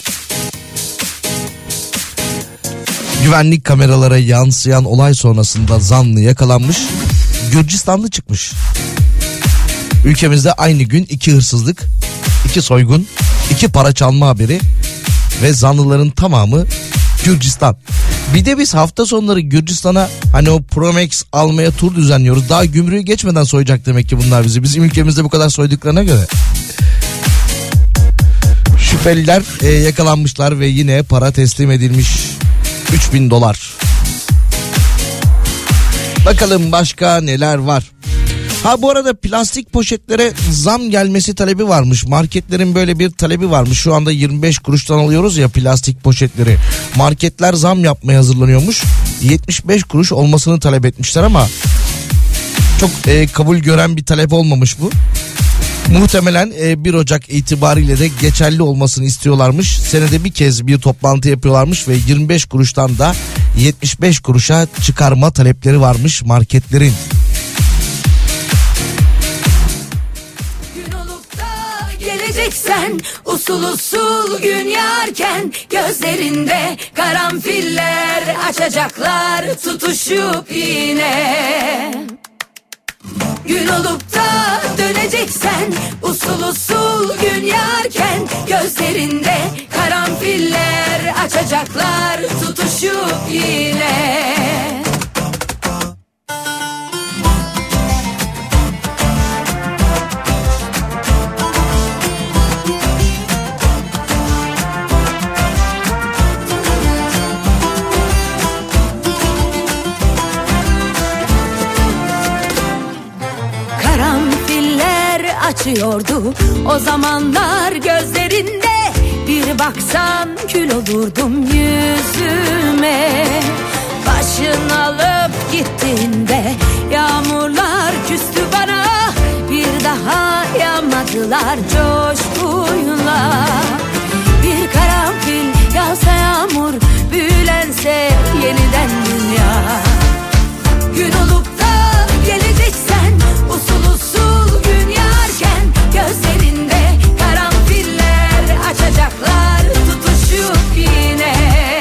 Güvenlik kameralara yansıyan olay sonrasında zanlı yakalanmış, Gürcistanlı çıkmış. Ülkemizde aynı gün iki hırsızlık, iki soygun, iki para çalma haberi ve zanlıların tamamı Gürcistan. Bir de biz hafta sonları Gürcistan'a hani o Promax almaya tur düzenliyoruz. Daha gümrüğü geçmeden soyacak demek ki bunlar bizi. Bizim ülkemizde bu kadar soyduklarına göre. Şüpheliler e, yakalanmışlar ve yine para teslim edilmiş. üç bin dolar. Bakalım başka neler var. Ha bu arada plastik poşetlere zam gelmesi talebi varmış. Marketlerin böyle bir talebi varmış. Şu anda yirmi beş kuruştan alıyoruz ya plastik poşetleri. Marketler zam yapmaya hazırlanıyormuş. yetmiş beş kuruş olmasını talep etmişler ama çok e, kabul gören bir talep olmamış bu. Muhtemelen bir Ocak itibariyle de geçerli olmasını istiyorlarmış. Senede bir kez bir toplantı yapıyorlarmış ve yirmi beş kuruştan da yetmiş beş kuruşa çıkarma talepleri varmış marketlerin. Geleceksen usul usul gün yarken gözlerinde karanfiller açacaklar tutuşup yine. Gün olup da döneceksen usul usul gün yarken gözlerinde karanfiller açacaklar tutuşup yine. Açıyordu o zamanlar gözlerinde, bir baksan kül olurdum yüzüme. Başın alıp gittiğinde yağmurlar küstü bana, bir daha yağmadılar coşkuyla. Bir karanfil yağsa yağmur, büyülense yeniden dünya. Gün olup da geleceksen usul usul gün yarken gözlerinde karanfiller açacaklar tutuşup yine.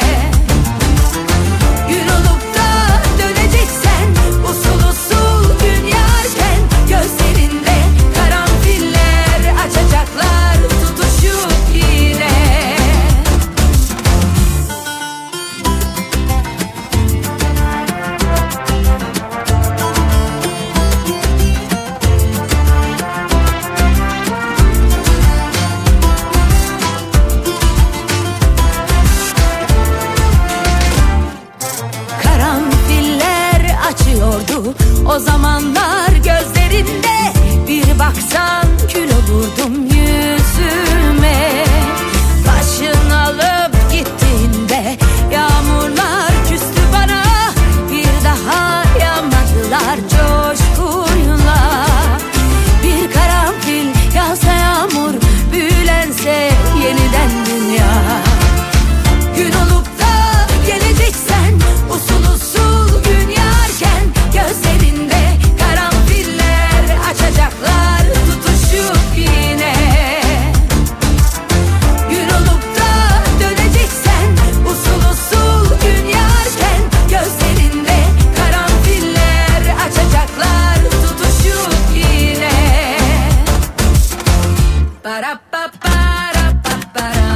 Gün olup da döneceksen usul usul gün yarken gözlerinde karanfiller açacaklar tutuşup yine. O zamanlar gözlerinde, bir baksan kül olurdum yüzüme. Başın alıp gittiğinde yağmurlar küstü bana, bir daha yağmadılar coşkuyla. Bir karanfil yağsa yağmur, büyülense yeniden dünya. Gün olup da geleceksen usul usul gün yarken gözlerinde karanfiller açacaklar tutuşup yine. Gün olup da döneceksen usul usul gün yarken gözlerinde karanfiller açacaklar tutuşup yine. Para pa para pa para.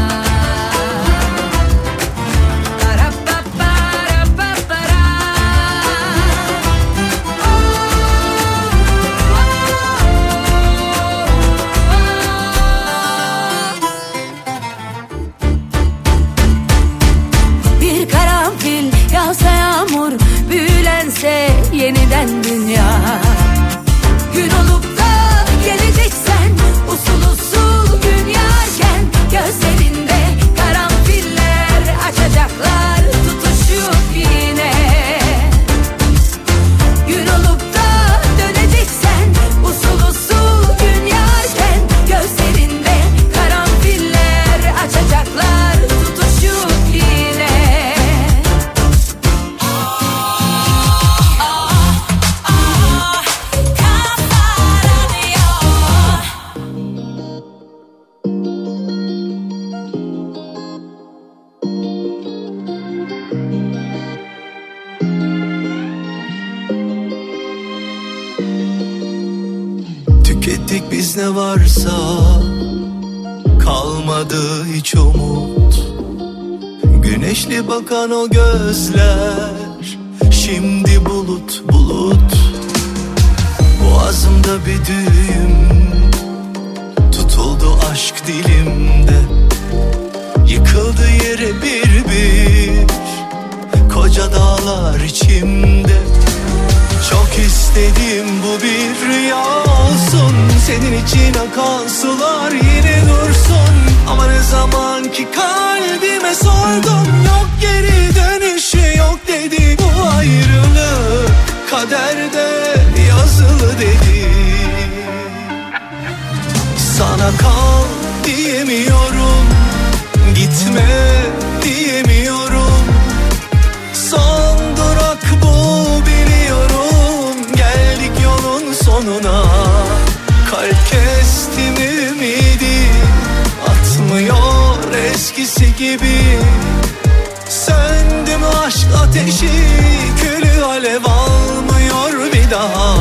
Yağmur büyülense yeniden dünya. Gün olup da geleceksen usul usul gün yarken gözlerinde karanfiller açacaklar tutuşup yine. Gün olup da döneceksen usul usul gün yarken gözlerinde karanfiller açacaklar tutuşup yine. Tükettik biz ne varsa, kalmadı hiç umut. Güneşli bakan o gözler, şimdi bulut bulut. Boğazımda bir düğüm, tutuldu aşk dilimde. Yıkıldı yere bir bir, koca dağlar içimde. Çok istedim bu bir rüya olsun, senin için akan sular yine dursun. Ama ne zaman ki kalbime sordum, yok geri dönüşü yok dedi. Bu ayrılık kaderde yazılı dedi. kal diyemiyorum, gitme diyemiyorum. Son durak bu biliyorum, geldik yolun sonuna. Kalp kestim ümidi, atmıyor eskisi gibi. Söndü mü aşk ateşi, külü alev almıyor bir daha.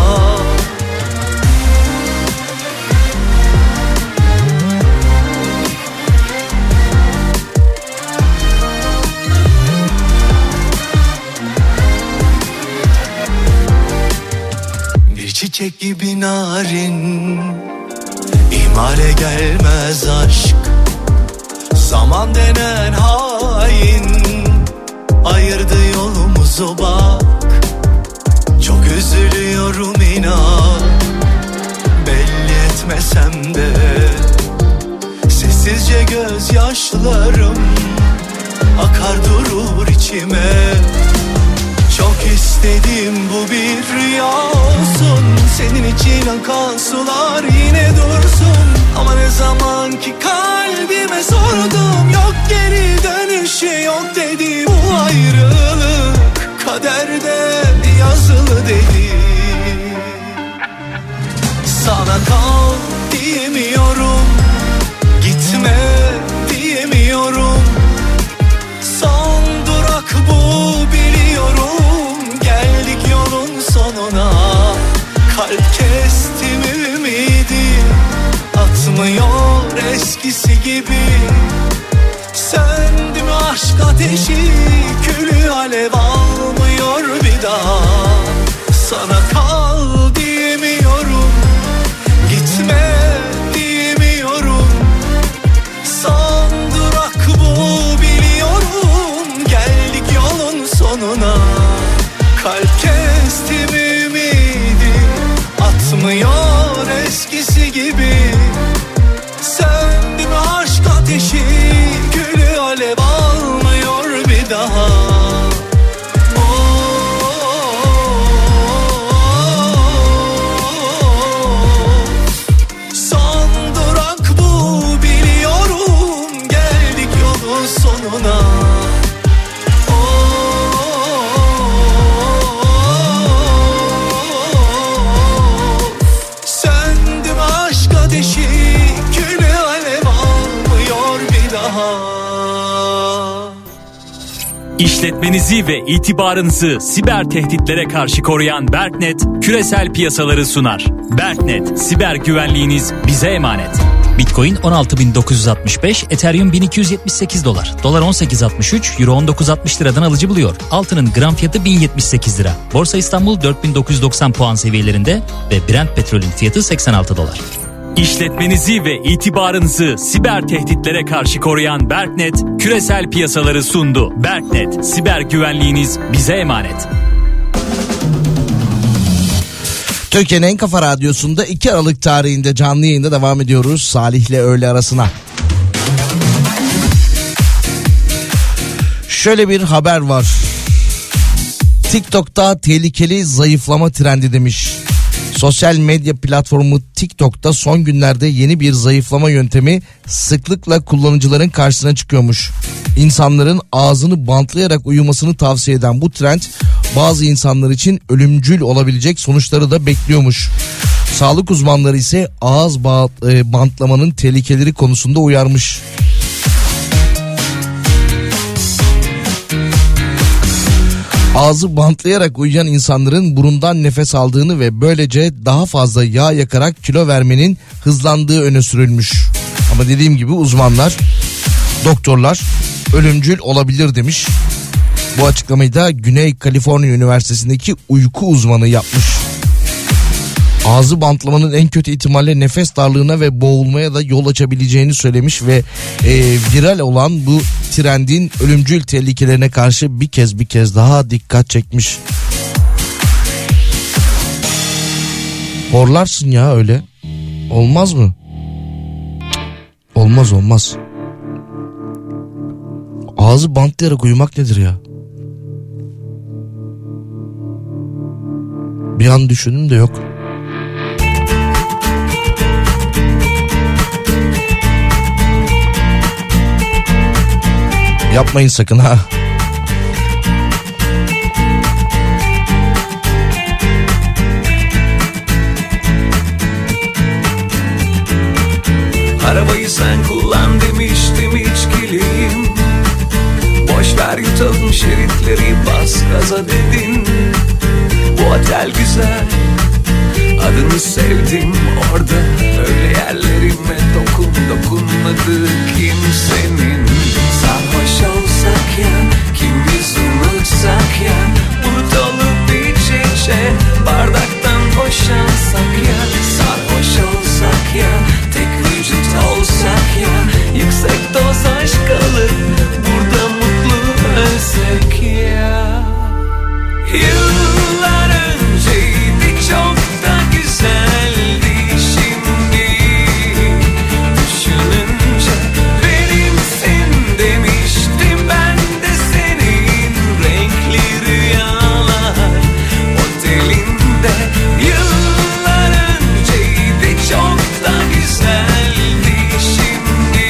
Bir çiçek gibi narin, ihmale gelmez aşk. Zaman denen hain ayırdı yolumuzu bak. Çok üzülüyorum inan, belli etmesem de. Sessizce gözyaşlarım akar durur içime. Çok istedim bu bir rüya olsun, senin için akan sular yine dursun. Ama ne zaman ki kalbime sordum, yok geri dönüşü yok dedi. Bu ayrılık kaderde yazılı dedi. Sana kal diyemiyorum, gitme diyemiyorum. Son durak bu biliyorum, geldik yolun sonuna. Kalp kestim ümidi, atmıyor eskisi gibi. Söndü mü aşk ateşi, külü alev almıyor bir daha. Sana kal diyemiyorum, gitme diyemiyorum. Son durak bu biliyorum, geldik yolun sonuna. Kalp kestim ümidi, atmıyor eskisi gibi. Söndü mü aşk ateşi, külü alev almıyor bir daha. Son durak bu biliyorum, geldik yolun sonuna. Söndü mü aşk ateşi, külü alev almıyor bir daha. İşletmenizi ve itibarınızı siber tehditlere karşı koruyan Berknet küresel piyasaları sunar. Berknet, siber güvenliğiniz bize emanet. Bitcoin on altı bin dokuz yüz altmış beş, Ethereum bin iki yüz yetmiş sekiz dolar. Dolar on sekiz altmış üç, Euro on dokuz altmış liradan alıcı buluyor. Altının gram fiyatı bin yetmiş sekiz lira. Borsa İstanbul dört bin dokuz yüz doksan puan seviyelerinde ve Brent petrolün fiyatı seksen altı dolar. İşletmenizi ve itibarınızı siber tehditlere karşı koruyan Berknet küresel piyasaları sundu. Berknet, siber güvenliğiniz bize emanet. Türkiye'nin en kafa radyosunda iki Aralık tarihinde canlı yayında devam ediyoruz Salih'le öğle arasına. Şöyle bir haber var. TikTok'ta tehlikeli zayıflama trendi demiş. Sosyal medya platformu TikTok'ta son günlerde yeni bir zayıflama yöntemi sıklıkla kullanıcıların karşısına çıkıyormuş. İnsanların ağzını bantlayarak uyumasını tavsiye eden bu trend bazı insanlar için ölümcül olabilecek sonuçları da bekliyormuş. Sağlık uzmanları ise ağız bantlamanın tehlikeleri konusunda uyarmış. Ağzı bantlayarak uyuyan insanların burundan nefes aldığını ve böylece daha fazla yağ yakarak kilo vermenin hızlandığı öne sürülmüş. Ama dediğim gibi uzmanlar, doktorlar ölümcül olabilir demiş. Bu açıklamayı da Güney Kaliforniya Üniversitesi'ndeki uyku uzmanı yapmış. Ağzı bantlamanın en kötü ihtimalle nefes darlığına ve boğulmaya da yol açabileceğini söylemiş ve e, viral olan bu trendin ölümcül tehlikelerine karşı bir kez bir kez daha dikkat çekmiş. Horlarsın ya öyle. Olmaz mı? Olmaz olmaz. Ağzı bantlayarak uyumak nedir ya? Bir an düşündüm de yok. Yapmayın sakın ha. Arabayı sen kullan demiştim içkiliyim. Boş ver yutalım şeritleri, bas gaza dedin. Bu otel güzel, adını sevdim orada. Öyle yerlerime dokun dokunmadı kimsenin. Sarhoş olsak ya, kim biz unutsak ya, bulut olup iç içe bardaktan boşansak ya. Sarhoş olsak ya, tek vücut olsak ya, yüksek doz aşk alır, burada mutlu ölsek ya. Yıllar önceydi, çok da güzeldi şimdi. Düşününce benimsin demiştim ben de senin. Renkli rüyalar otelinde. Yıllar önceydi, çok da güzeldi şimdi.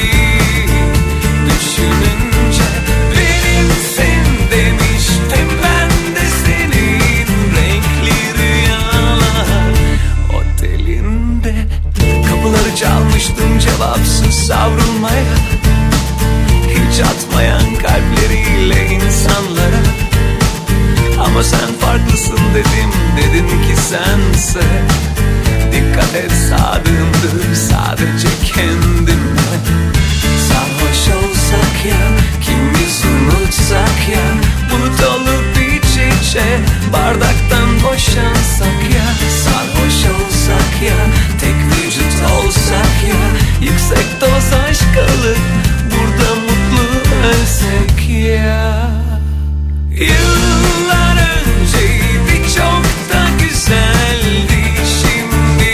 Düşününce benimsin demiştim ben de senin. Renkli rüyalar otelinde. Kapıları çalmıştım cevapsız savrulmaya, hiç atmayan kalpleriyle insanlara. Ama sen farklısın dedim, dedin ki sense. Dikkat et, sadığımdır sadece kendime. Sarhoş olsak ya, kim biz unutsak ya, bulut olup iç içe bardaktan boşansak ya. Sarhoş olsak ya, tek vücut olsak ya, yüksek doz aşk alır, burada mutlu ölsek ya. Yıllar önceydi, çok da güzeldi şimdi.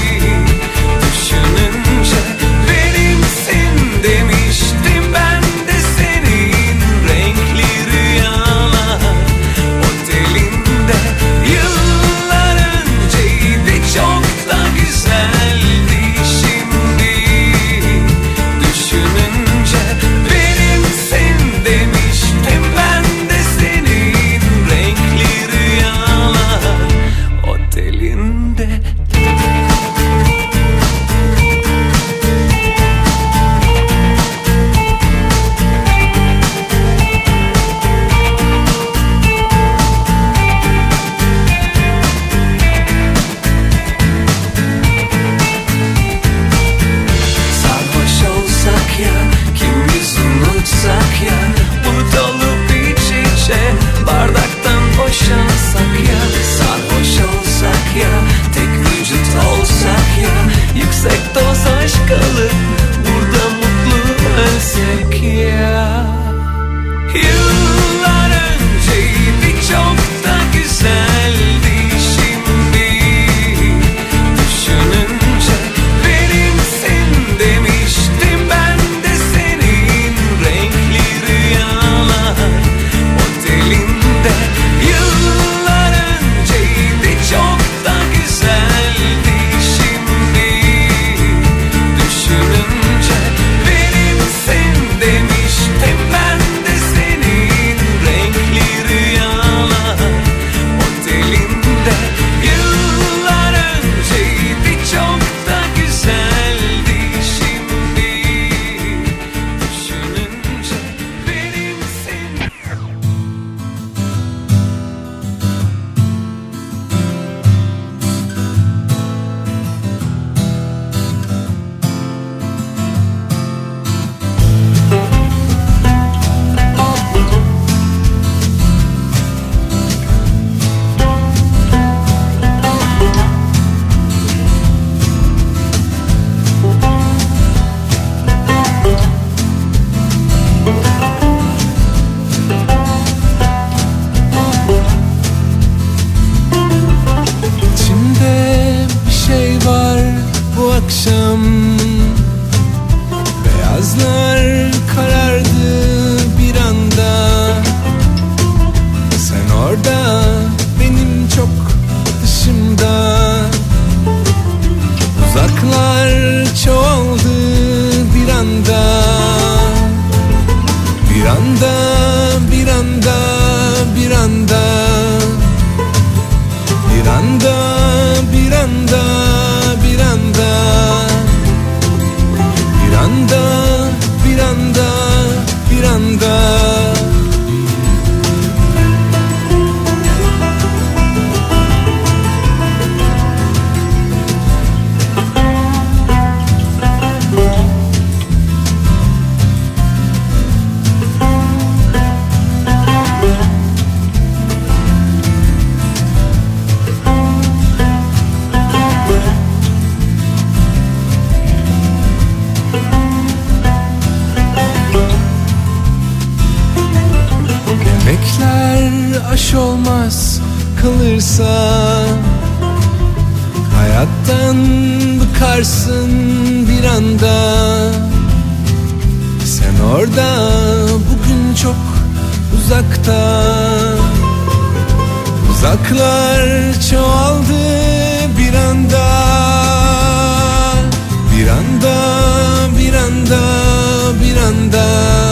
Düşününce benimsin demiştim ben de senin. Renkli rüyalar otelinde. Yıllar önceydi, çok da güzeldi şimdi. Düşününce benimsin demiştim ben de senin. Renkli rüyalar otelinde. Sarhoş olsak ya, kim biz unutsak ya, bulut olup iç içe bardaktan boşansak ya. Sarhoş olsak ya, tek vücut olsak ya, yüksek doz aşk alır, burada mutlu ölsek ya. Yıllar önceydi, çok da güzeldi şimdi. Düşününce benimsin demiştim ben de senin. Renkli rüyalar otelinde. Yıllar önceydi, çok da güzeldi şimdi. Düşününce benimsin demiştim ben de senin. Renkli rüyalar otelinde. Yıllar önceydi, çok da güzeldi şimdi. Düşününce benimsin. İçimde bir şey var bu akşam. Beyazlar karardı bir anda. Sen orada, benim çok dışımda. Uzaklar çoğaldı bir anda. Bir anda kalırsa hayattan bıkarsın bir anda. Sen orada, bugün çok uzakta. Uzaklar çoğaldı bir anda. Bir anda, bir anda, bir anda.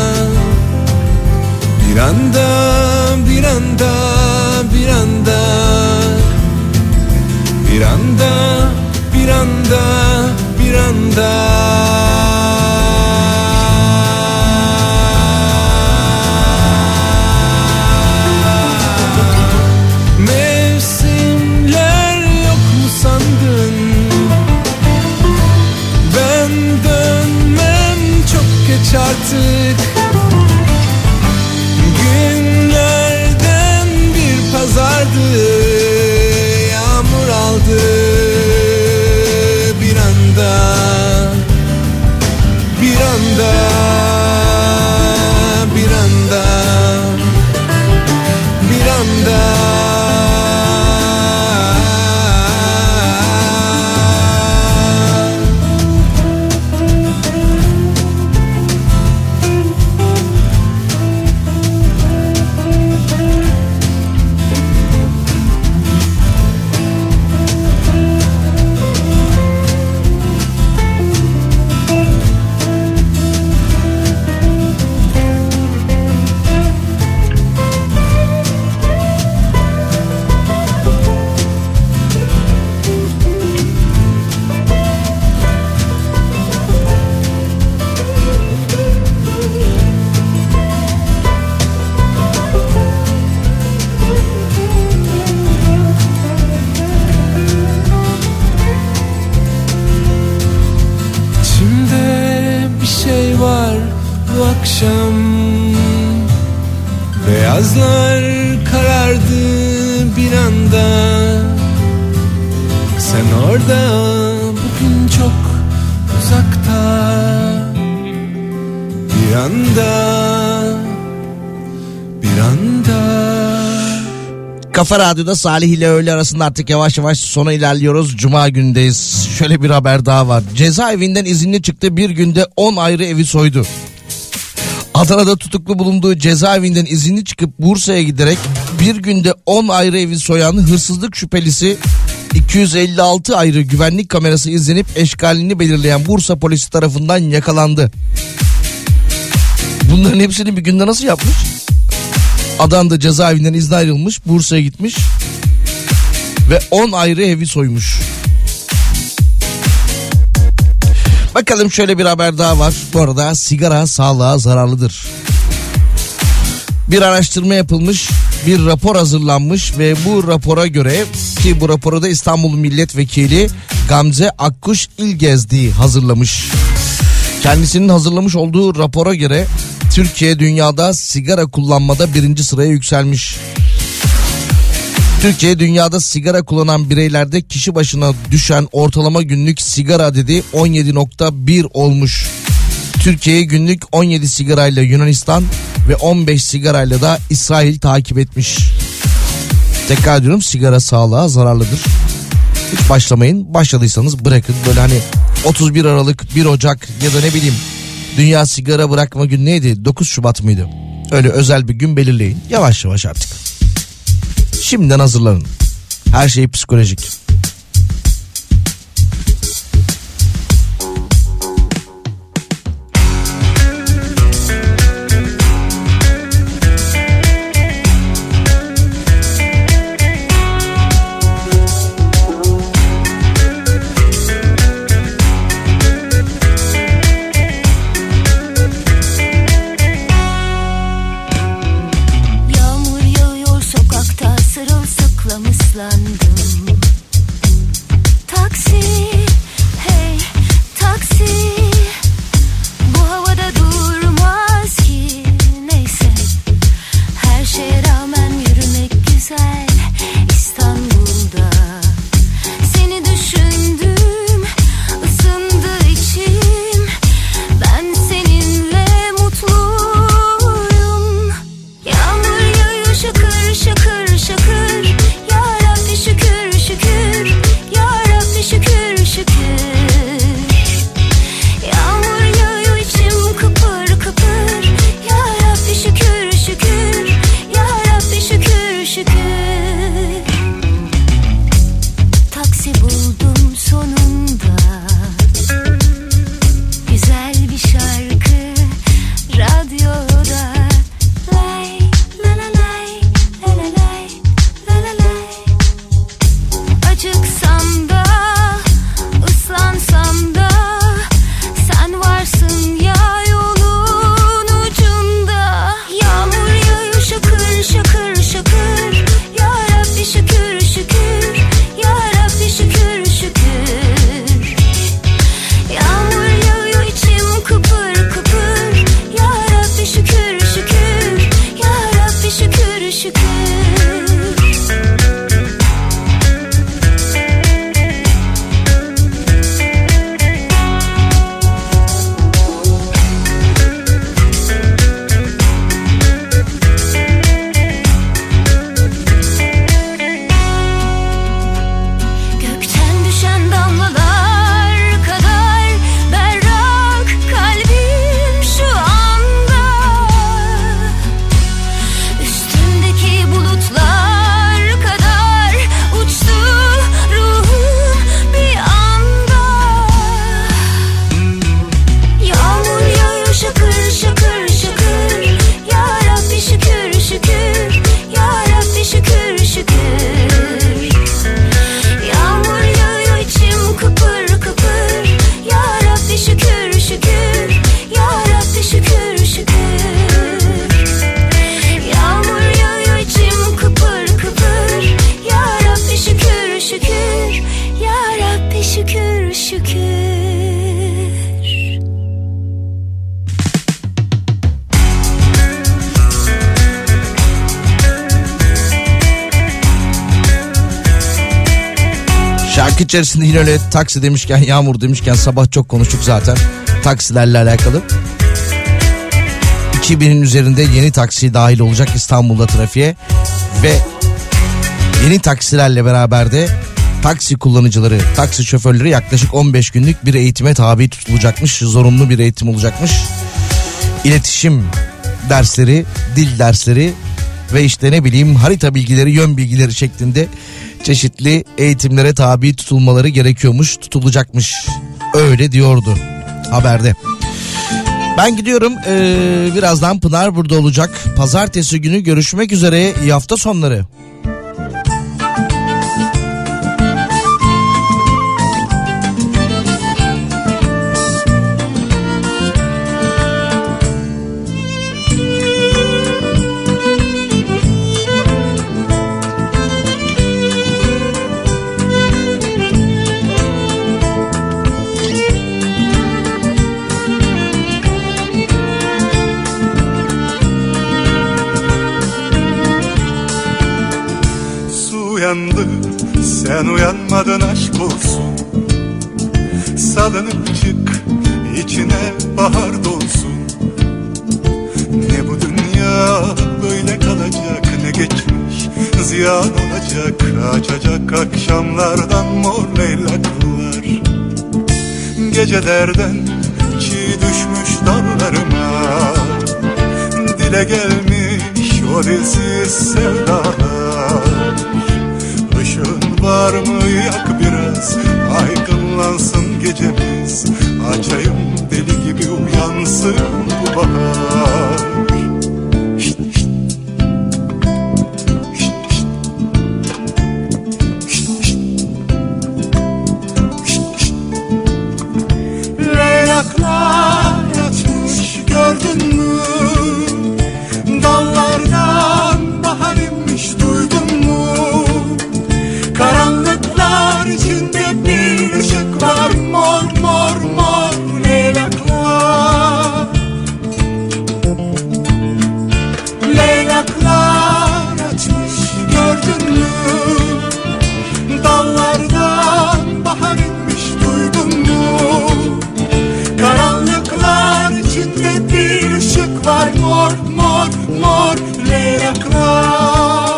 Bir anda, bir anda, bir anda. Bir anda, bir anda, bir anda. Mevsimler yok mu sandın? Ben dönmem, çok geç artık. Günlerden bir pazardı, yağmur aldı bir anda. Bir anda, bir anda, bir anda. Akşam beyazlar karardı bir anda. Sen orada, bugün çok uzakta. Bir anda, bir anda. Kafa Radyo'da Salih ile öğle arasında artık yavaş yavaş sona ilerliyoruz. Cuma gündeyiz. Şöyle bir haber daha var. Cezaevinden izinli çıktı, bir günde on ayrı evi soydu. Adana'da tutuklu bulunduğu cezaevinden izinli çıkıp Bursa'ya giderek bir günde on ayrı evi soyan hırsızlık şüphelisi iki yüz elli altı ayrı güvenlik kamerası izlenip eşkalini belirleyen Bursa polisi tarafından yakalandı. Bunların hepsini bir günde nasıl yapmış? Adana'da cezaevinden izne ayrılmış, Bursa'ya gitmiş ve on ayrı evi soymuş. Bakalım, şöyle bir haber daha var. Bu arada sigara sağlığa zararlıdır. Bir araştırma yapılmış, bir rapor hazırlanmış ve bu rapora göre, ki bu raporu da İstanbul Milletvekili Gamze Akkuş İlgezdi hazırlamış. Kendisinin hazırlamış olduğu rapora göre Türkiye dünyada sigara kullanmada birinci sıraya yükselmiş. Türkiye dünyada sigara kullanan bireylerde kişi başına düşen ortalama günlük sigara adedi on yedi nokta bir olmuş. Türkiye'yi günlük on yedi sigarayla Yunanistan ve on beş sigarayla da İsrail takip etmiş. Tekrar ediyorum, sigara sağlığa zararlıdır. Hiç başlamayın. Başladıysanız bırakın. Böyle hani otuz bir Aralık, bir Ocak ya da ne bileyim Dünya Sigara Bırakma Günü neydi? dokuz Şubat mıydı? Öyle özel bir gün belirleyin. Yavaş yavaş artık. Şimdiden hazırlanın. Her şey psikolojik. Yağmur yağıyor sokakta, sırılsıklam ıslandım. fikir. Şarkı içerisinde yine öyle taksi demişken, yağmur demişken sabah çok konuştuk zaten taksilerle alakalı. iki binin üzerinde yeni taksi dahil olacak İstanbul'da trafiğe ve yeni taksilerle beraber de taksi kullanıcıları, taksi şoförleri yaklaşık on beş günlük bir eğitime tabi tutulacakmış. Zorunlu bir eğitim olacakmış. İletişim dersleri, dil dersleri ve işte ne bileyim harita bilgileri, yön bilgileri şeklinde çeşitli eğitimlere tabi tutulmaları gerekiyormuş, tutulacakmış. Öyle diyordu haberde. Ben gidiyorum. Ee, birazdan Pınar burada olacak. Pazartesi günü görüşmek üzere. İyi hafta sonları. Uyandı, sen uyanmadın aşk olsun. Salınıp çık, içine bahar dolsun. Ne bu dünya böyle kalacak, ne geçmiş ziyan olacak. Açacak akşamlardan mor leylaklar. Gecelerden çiğ düşmüş dallarıma dile gelmiş o dilsiz sevdalar. Işığın var mı yak biraz, aydınlansın gecemiz. Açayım deli gibi uyansın bu bahar. Şişt, şişt. Şişt, şişt. Şişt, şişt. Şişt, şişt. Leylaklar açmış gördün mü? Dallardan bahar inmiş duydun mu? Karanlıklar içinde bir ışık var, mor mor mor leylaklar. Leylaklar açmış gördün mü? Dallardan bahar inmiş duydun mu? Karanlıklar içinde bir ışık var, mor mor mor leylaklar.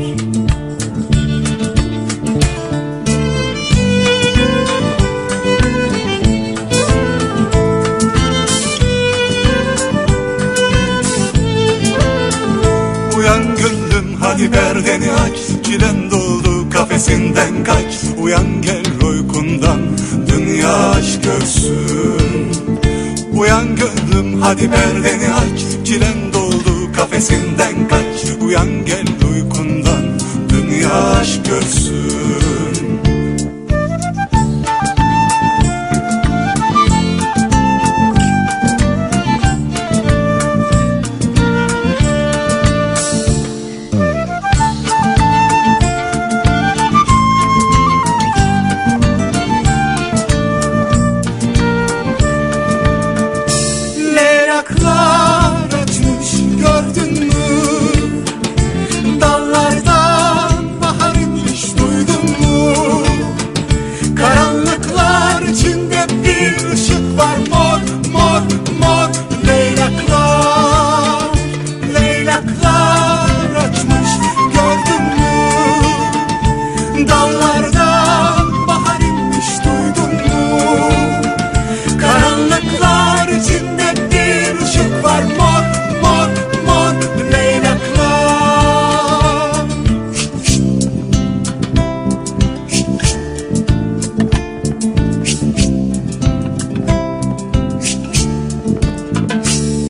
Uyan gönlüm hadi perdeni aç, çilen doldu kafesinden kaç. Uyan gel uykundan, dünya aşk görsün. Uyan gönlüm hadi perdeni aç, çilen doldu kafesinden kaç. Uyan gel uykundan, dünya aşk görsün. Var mı?